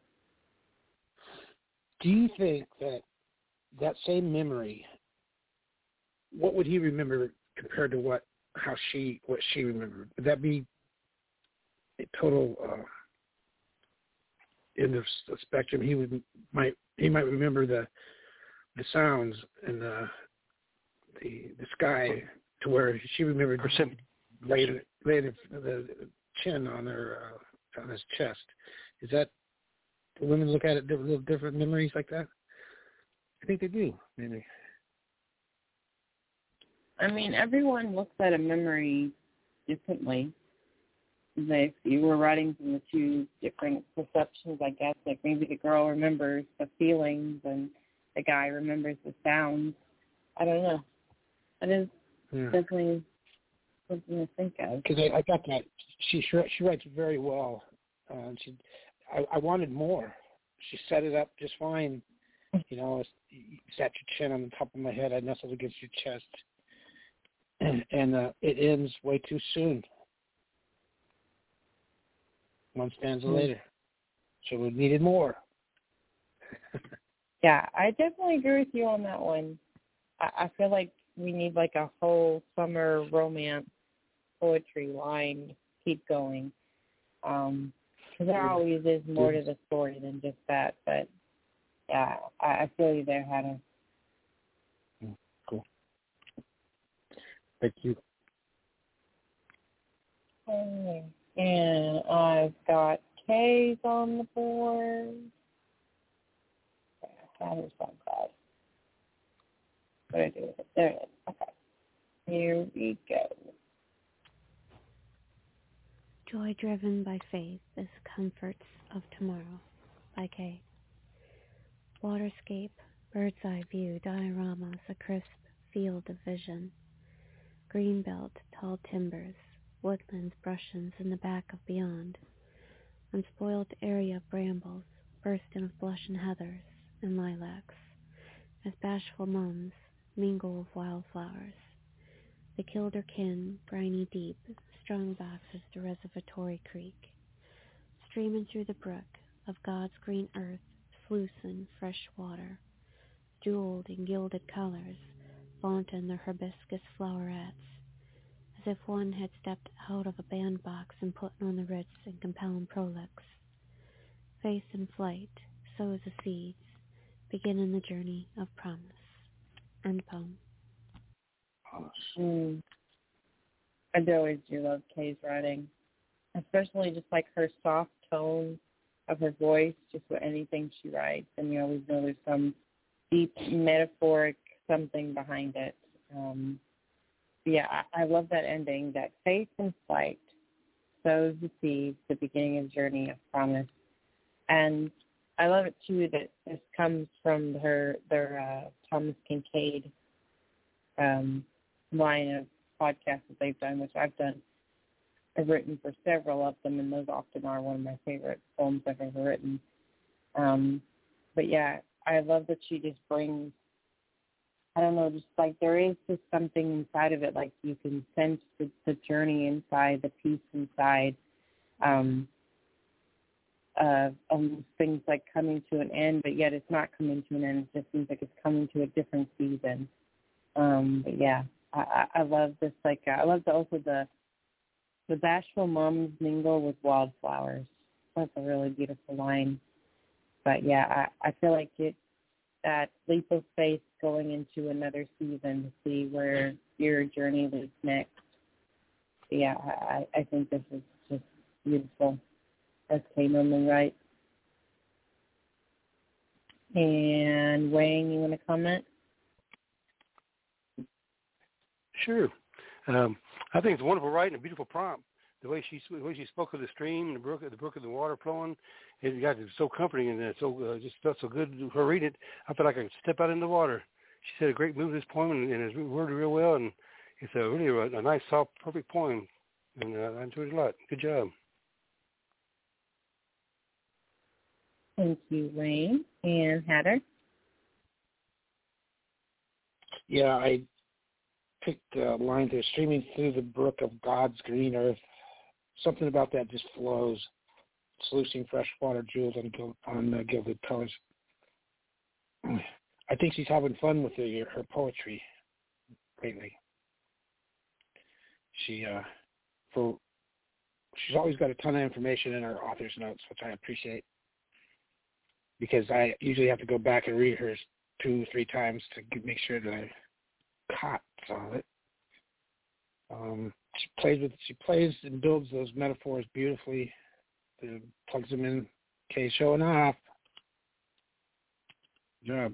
Do you think that that same memory, what would he remember compared to what, how she, what she remembered? Would that be a total uh, end of the spectrum? He would might he might remember the the sounds and the the, the sky, to where she remembered laying laying the chin on her uh, on his chest. Is that, do women look at it a little different, memories like that? I think they do, maybe. I mean, everyone looks at a memory differently. If you were writing from the two different perceptions, I guess, like maybe the girl remembers the feelings and the guy remembers the sounds. I don't know. It is yeah. definitely something to think of. Because I, I got that. She she writes very well. Uh, she, I, I wanted more. She set it up just fine. You know, you sat your chin on the top of my head. I nestled against your chest. And, and uh, it ends way too soon. One stanza mm-hmm. later. So we needed more. Yeah, I definitely agree with you on that one. I, I feel like we need like a whole summer romance poetry line. Keep going. Um, Because there always is more to the story than just that. But, yeah, I, I feel you there, Hannah. Cool. Thank you. Okay. And I've got K's on the board. Hatter's on God. What do I do with it? There it is. Okay. Here we go. Joy driven by faith is comforts of tomorrow by Kay. Waterscape, bird's eye view, dioramas, a crisp field of vision. Greenbelt, tall timbers, woodlands, brushlands in the back of beyond. Unspoiled area of brambles, bursting of blush and heathers and lilacs, as bashful mums mingle with wildflowers. The Kilderkin, briny deep, strung back as the reservatory creek, streaming through the brook of God's green earth, sluicing fresh water, jeweled in gilded colors, vaunting their hibiscus flowerets, as if one had stepped out of a bandbox and put on the ritz and compelling prolix. Faith in flight sows the seeds, beginning the journey of promise. End poem. Mm. I do always do love Kay's writing, especially just like her soft tone of her voice, just with anything she writes, and you always know there's some deep metaphoric something behind it. Um, yeah, I, I love that ending, that faith in flight sows the seeds, the beginning of journey of promise. And I love it, too, that this comes from her their uh, Thomas Kincaid um, line of podcasts that they've done, which I've done. I've written for several of them, and those often are one of my favorite poems I've ever written. Um, but, yeah, I love that she just brings, I don't know, just like there is just something inside of it, like you can sense the, the journey inside, the peace inside, um, uh, almost things like coming to an end, but yet it's not coming to an end. It just seems like it's coming to a different season. Um, but, yeah, I, I love this, like, uh, I love the, also the, the bashful mums mingle with wildflowers. That's a really beautiful line. But, yeah, I, I feel like it, that leap of faith going into another season to see where your journey leads next. But yeah, I, I think this is just beautiful. That's Kay Millman, right? And Wayne, you want to comment? Sure. Um, I think it's a wonderful writing, a beautiful prompt. The way she the way she spoke of the stream, the brook, the brook of the water flowing, it got so comforting and it so uh, just felt so good to her read it. I felt like I could step out in the water. She said a great move this poem and, and it's worded real well, and it's a really a, a nice, soft, perfect poem, and uh, I enjoyed it a lot. Good job. Thank you, Wayne. And Hatter? Yeah, I picked a line there, streaming through the brook of God's green earth. Something about that just flows, sluicing fresh water jewels on, gil- on uh, gilded colors. I think she's having fun with the, her poetry lately. She, uh, for she's always got a ton of information in her author's notes, which I appreciate, because I usually have to go back and read hers two, three times to make sure that I caught some of it. Um, she plays with, she plays and builds those metaphors beautifully. Uh, plugs them in. Okay, showing off. Good job.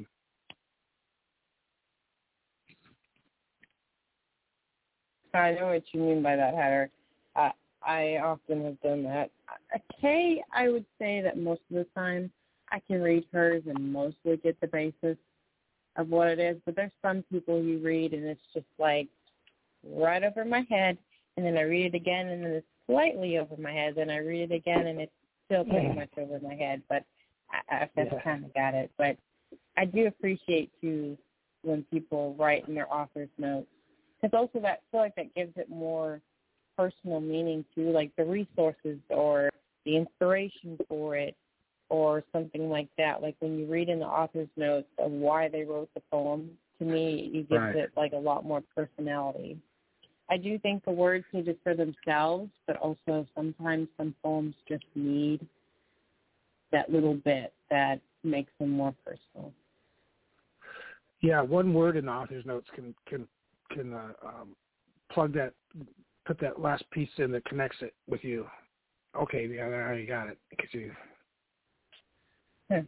I know what you mean by that, Hatter. Uh, I often have done that. Uh, Kay, I would say that most of the time I can read hers and mostly get the basis of what it is, but there's some people you read and it's just like right over my head, and then I read it again and then it's slightly over my head, then I read it again and it's still pretty much over my head, but I, I've yeah. kind of got it. But I do appreciate, too, when people write in their author's notes, because also that, I feel like that gives it more personal meaning, too, like the resources or the inspiration for it or something like that. Like when you read in the author's notes of why they wrote the poem, to me, it gives right. it like a lot more personality. I do think the words need it for themselves, but also sometimes some poems just need that little bit that makes them more personal. Yeah, one word in the author's notes can can can uh, um, plug that, put that last piece in that connects it with you. Okay, yeah, there you got it. Cause you... Hmm.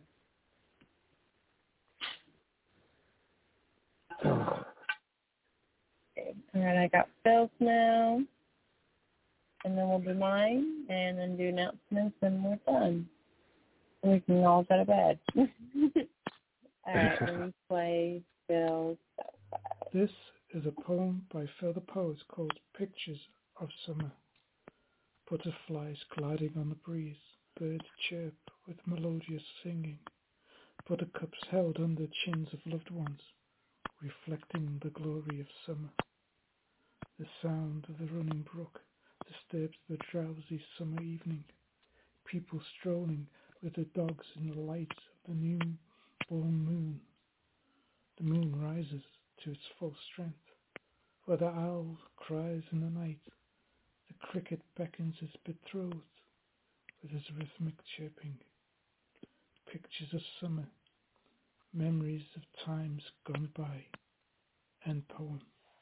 Oh. Okay. All right, I got Phil's now, and then we'll do mine, and then do announcements, and we're done. And we can all go to bed. All right, let me play Phil's. This is a poem by Phil the Poet called Pictures of Summer. Butterflies gliding on the breeze, birds chirp with melodious singing, buttercups held under chins of loved ones, reflecting the glory of summer. The sound of the running brook disturbs the drowsy summer evening, people strolling with their dogs in the light of the new-born moon. The moon rises to its full strength, where the owl cries in the night, the cricket beckons his betrothed with his rhythmic chirping. Pictures of summer, memories of times gone by. End poem.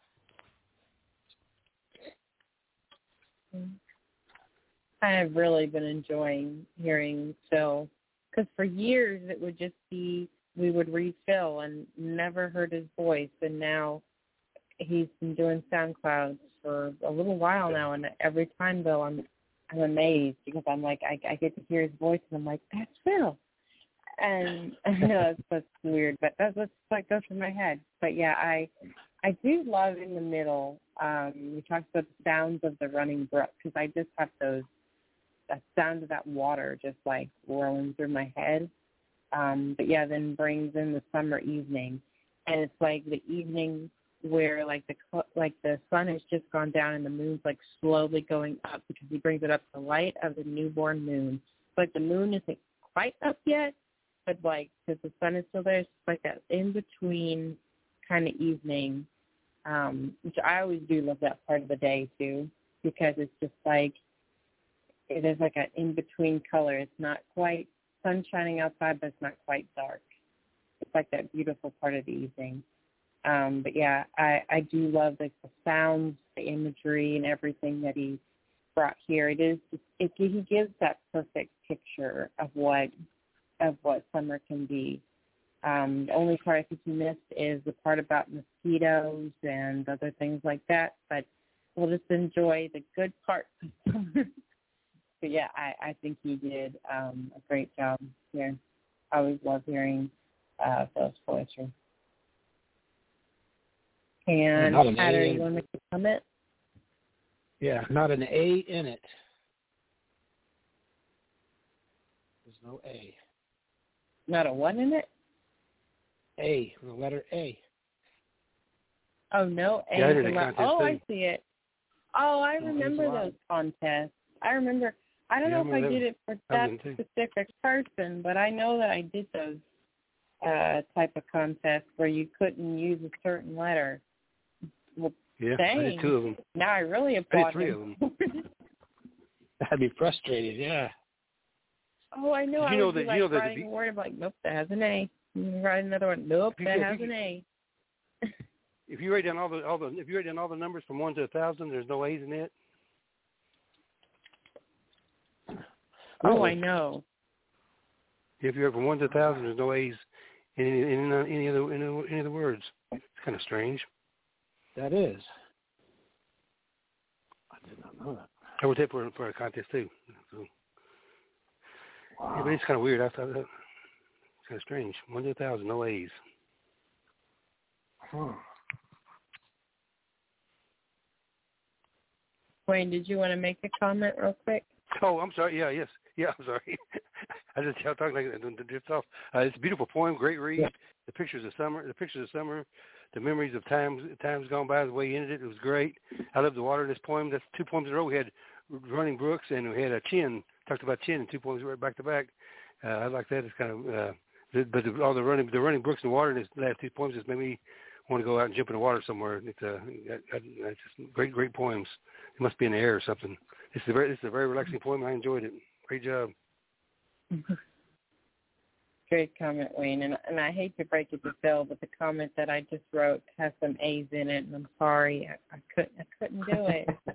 I have really been enjoying hearing Phil, because for years it would just be, we would read Phil and never heard his voice, and now he's been doing SoundClouds for a little while now, and every time, though, I'm I'm amazed, because I'm like, I, I get to hear his voice, and I'm like, that's Phil. And I know that's, that's weird, but that's what's like goes through my head. But yeah, I I do love in the middle. Um, we talked about the sounds of the running brook, because I just have those, that sound of that water just like rolling through my head. Um, but yeah, then brings in the summer evening, and it's like the evening where like the like the sun has just gone down and the moon's like slowly going up, because he brings it up to the light of the newborn moon. Like the moon isn't quite up yet, but like because the sun is still there, it's like that in between kind of evening, um, which I always do love that part of the day too, because it's just like it is like an in between color. It's not quite sun shining outside, but it's not quite dark. It's like that beautiful part of the evening. Um, but yeah, I, I do love the, the sounds, the imagery, and everything that he brought here. It is it, he gives that perfect picture of what of what summer can be. Um, the only part I think he missed is the part about mosquitoes and other things like that. But we'll just enjoy the good parts of summer. But yeah, I, I think he did um, a great job here. I always love hearing uh, Phil's poetry. And Hatter, you want to make a comment? Yeah, not an A in it. There's no A. Not a what in it? A, the letter A. Oh, no A. Yeah, I did a le- contest oh, too. I see it. Oh, I No, remember A's those contests. I remember. I don't Yeah, know I if I remember did it for I that did too. specific person, but I know that I did those uh, type of contests where you couldn't use a certain letter. Well, Yeah, dang. I did two of them. Now I really I applaud did three him. of them. That'd be frustrating, yeah. Oh, I know. Did I you know would be that- like you know that writing the- a word, I'm like, nope, that has an A. And you write another one, nope, If you that could- has if you an A. If you write down all the all the if you write down all the numbers from one to a thousand, there's no A's in it. Oh, I know. If you write from one to a thousand, there's no A's in any in any of the in any of the words. It's kind of strange. That is. I did not know that. I would take for for a contest too. So, Wow. yeah, but it's kind of weird. I thought that it's kind of strange. One to a thousand, no A's. Huh. Wayne, did you want to make a comment real quick? Oh, I'm sorry. Yeah, yes, yeah. I'm sorry. I just y'all talking like the drift off. Uh, it's a beautiful poem, great read. Yeah. The pictures of summer, the pictures of summer, the memories of times times gone by. The way he ended it, it was great. I love the water in this poem. That's two poems in a row. We had running brooks and we had a chin. Talked about chin and two poems right back to back. Uh, I like that. It's kind of, uh, the, but the, all the running the running brooks and water in this last two poems just made me want to go out and jump in the water somewhere. It's uh, I, I, it's just great, great poems. It must be in the air or something. It's a very, it's a very relaxing poem. I enjoyed it. Great job. Great comment, Wayne. And and I hate to break it to Phil, but the comment that I just wrote has some A's in it, and I'm sorry, I, I couldn't I couldn't do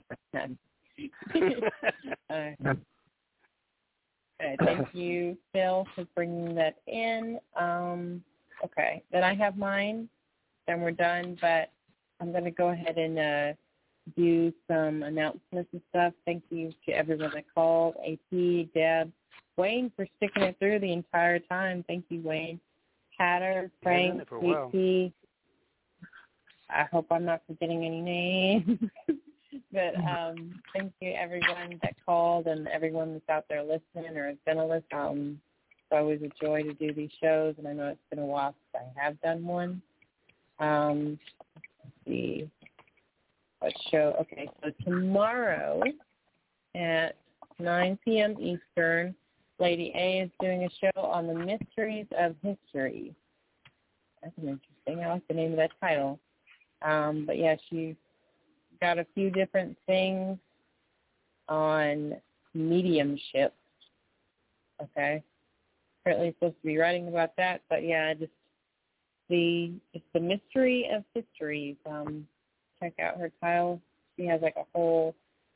it. uh, okay, thank you, Phil, for bringing that in. Um, okay, then I have mine. Then we're done, but I'm going to go ahead and uh, do some announcements and stuff. Thank you to everyone that called, A P, Deb, Wayne for sticking it through the entire time. Thank you, Wayne. Hatter, Frank, Sweet Pea. I hope I'm not forgetting any names. But um, thank you, everyone that called and everyone that's out there listening or has been a listener. Um, it's always a joy to do these shows, and I know it's been a while since I have done one. Um, let's see. What show? Okay, so tomorrow at nine p.m. Eastern, Lady A is doing a show on the mysteries of history. That's an interesting. I like the name of that title. Um, but yeah, she's got a few different things on mediumship. Okay, apparently supposed to be writing about that, but yeah, just the it's the mystery of histories. Um, check out her title. She has like a whole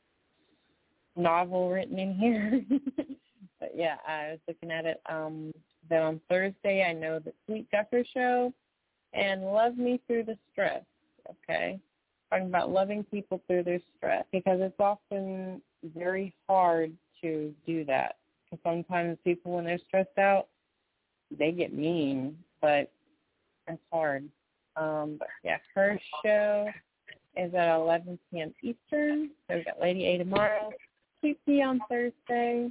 novel written in here. But yeah, I was looking at it. Um, then on Thursday, I know the Sweet Ducker Show and Love Me Through the Stress. Okay, talking about loving people through their stress, because it's often very hard to do that. Because sometimes people, when they're stressed out, they get mean, but it's hard. Um, but yeah, her show is at eleven p.m. Eastern. So we've got Lady A tomorrow, two p.m. on Thursday,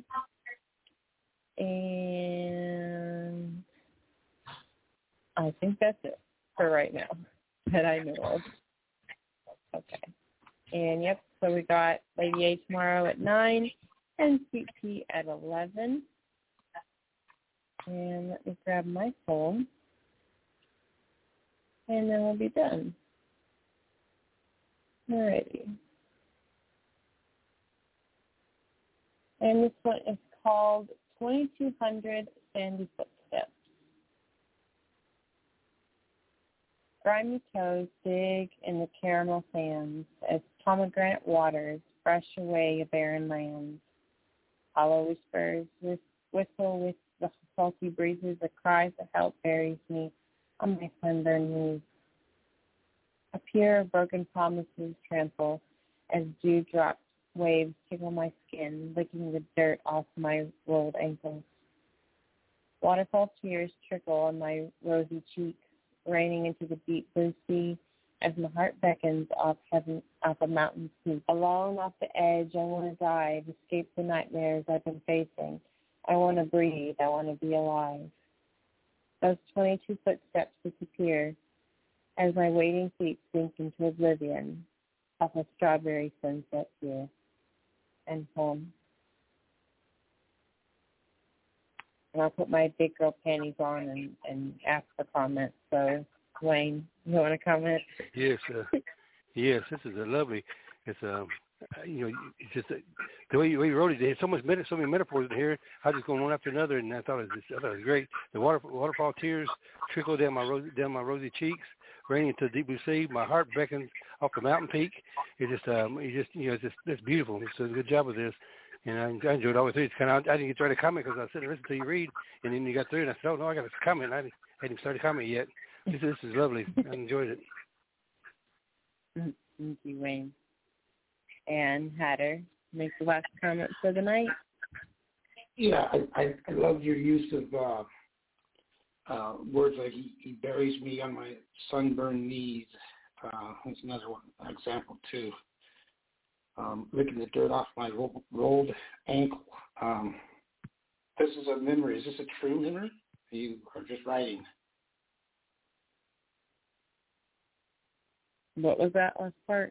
and I think that's it for right now that I know of. Okay. And, yep, so we got Lady A tomorrow at nine and Sweet Pea at eleven. And let me grab my phone, and then we'll be done. Alrighty. And this one is called twenty-two hundred Sandy Footsteps. Grimy toes dig in the caramel sands as pomegranate waters brush away a barren land. Hollow whispers whistle with the salty breezes, a cry for help buries me on my sunburned knees. A pier of broken promises trample as dewdrops waves tickle my skin, licking the dirt off my rolled ankles. Waterfall tears trickle on my rosy cheeks, raining into the deep blue sea as my heart beckons off heaven, off a mountain peak. Alone off the edge, I want to dive, escape the nightmares I've been facing. I want to breathe. I want to be alive. Those twenty-two footsteps disappear as my waiting feet sink into oblivion off a strawberry sunset here and home. And I'll put my big girl panties on and, and ask for comments. So, Wayne, you want to comment? Yes, uh, yes. This is a lovely. It's um, you know, it's just uh, the way you, way you wrote it. There's so much, meta, so many metaphors in here. I was just going one after another, and I thought it was, I thought it was great. The water, waterfall tears trickle down my rosy, down my rosy cheeks, raining into the deep blue sea. My heart beckons off the mountain peak. It just, um, it just, you know, it's just, it's beautiful. It's a good job with this. And I, I enjoyed it all the way through. It's kind of, I didn't get to write a comment because I was sitting there listening to you read, and then you got through, and I said, oh, no, I got a comment. I hadn't even started a comment yet. This, this is lovely. I enjoyed it. Thank you, Wayne. And Hatter, make the last comment for the night. Yeah, I, I, I love your use of uh, uh, words like he, he buries me on my sunburned knees. Uh, that's another one example, too. Um, licking the dirt off my ro- rolled ankle. Um, this is a memory. Is this a true memory? Or you are just writing? What was that last part?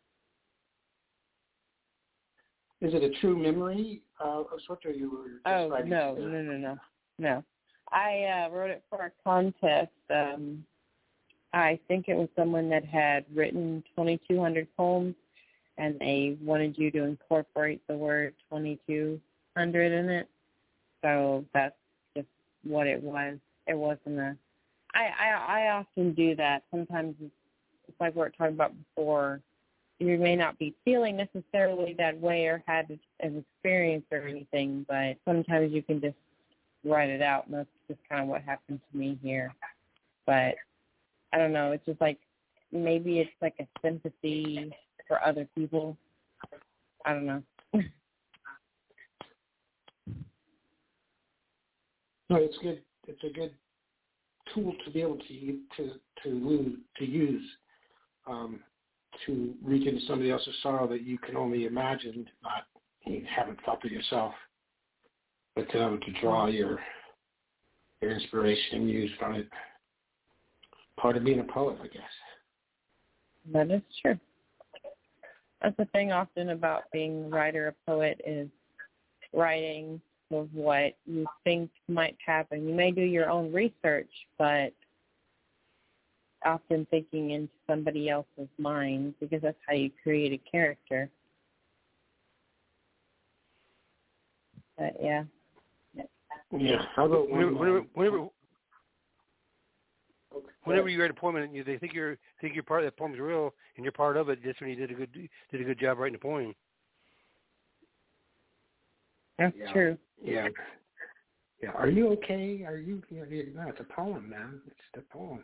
Is it a true memory? Uh, what are you were just oh, writing? no, no, no, no, no. I uh, wrote it for a contest. Um, I think it was someone that had written twenty-two hundred poems, and they wanted you to incorporate the word twenty-two hundred in it. So that's just what it was. It wasn't a. I I, I often do that. Sometimes it's, it's like we were talking about before. You may not be feeling necessarily that way or had an experience or anything, but sometimes you can just write it out, and that's just kind of what happened to me here. But I don't know. It's just like maybe it's like a sympathy for other people. I don't know. No, it's good. It's a good tool to be able to to to to use um, to reach into somebody else's sorrow that you can only imagine, not you haven't felt it yourself, but to be able to draw your your inspiration and use from it. Part of being a poet, I guess. That is true. That's the thing often about being a writer, a poet, is writing of what you think might happen. You may do your own research, but often thinking into somebody else's mind, because that's how you create a character. But yeah. Yeah. How about whenever, whenever, whenever, okay. whenever you write a poem and you, they think you're think you're part of that poem's real and you're part of it, that's when you did a good did a good job writing the poem. That's yeah. true. Yeah. Yeah. Are you okay? Are you? you know, no, it's a poem, man. It's the poem.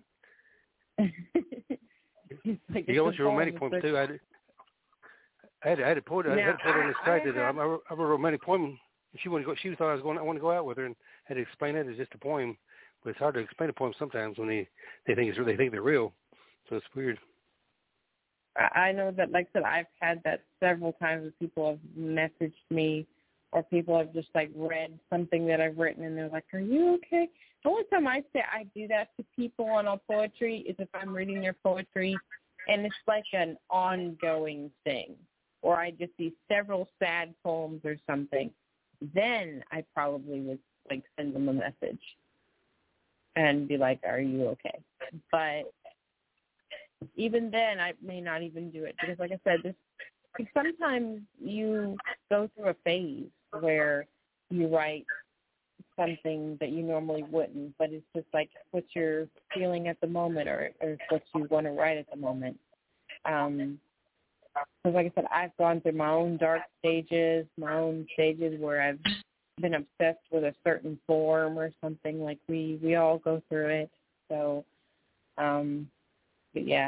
like you got your romantic poem too. I had, I had, I had a poet. I had a poet on the site that um, I wrote a romantic poem. She wanted to go. She thought I was going. I want to go out with her, and had to explain it as just a poem. But it's hard to explain a poem sometimes when they, they think it's they think they're real. So it's weird. I know that, like I said, I've had that several times. Where people have messaged me, or people have just like read something that I've written, and they're like, "Are you okay?" The only time I say I do that to people on all poetry is if I'm reading their poetry, and it's like an ongoing thing, or I just see several sad poems or something. Then I probably would like send them a message and be like, "Are you okay?" But even then, I may not even do it because, like I said, this like sometimes you go through a phase where you write something that you normally wouldn't, but it's just like what you're feeling at the moment, or, or what you want to write at the moment. Um, because, like I said, I've gone through my own dark stages, my own stages where I've been obsessed with a certain form or something. Like we, we all go through it. So, um, but yeah.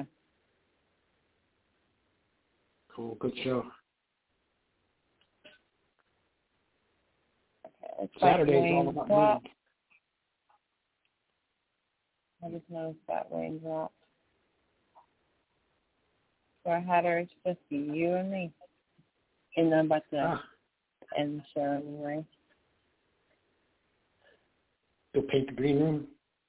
Cool. Good show. Okay, Saturday's all about drop. I just noticed that Wayne dropped. So I had her, it's just you and me. And then about to ah. end the show anyway. You'll paint the green room?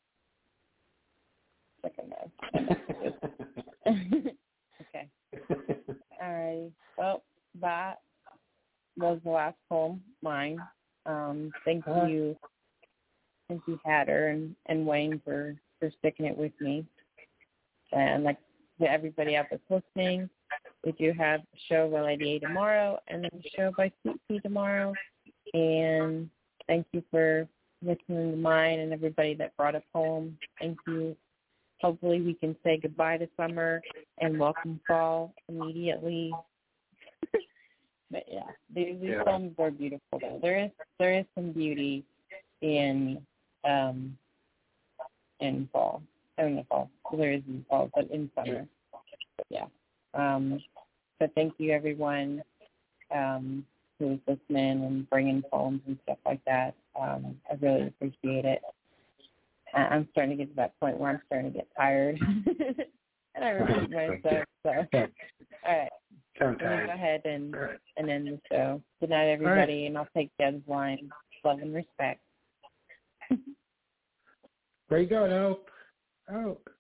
Second note. Okay. All right. Well, that was the last poem, mine. Um, thank huh? you. Thank you, Hatter and, and Wayne, for, for sticking it with me. And like to everybody out that's listening, we do have a show by Lady A tomorrow and then a show by Sweet Pea tomorrow. And thank you for listening to mine and everybody that brought a poem. Thank you. Hopefully we can say goodbye to summer and welcome fall immediately. But yeah, these, these yeah. poems are beautiful though. There is there is some beauty in um in fall. I don't know fall. There is in fall, but in summer. But yeah. Um so thank you everyone um who is listening and bringing poems and stuff like that. Um I really appreciate it. I'm starting to get to that point where I'm starting to get tired. And I repeat myself. So, all right. Let me go ahead and, right. and end the show. Good night, everybody, right. And I'll take Deb's line. Love and respect. There you go, Hope. Hope.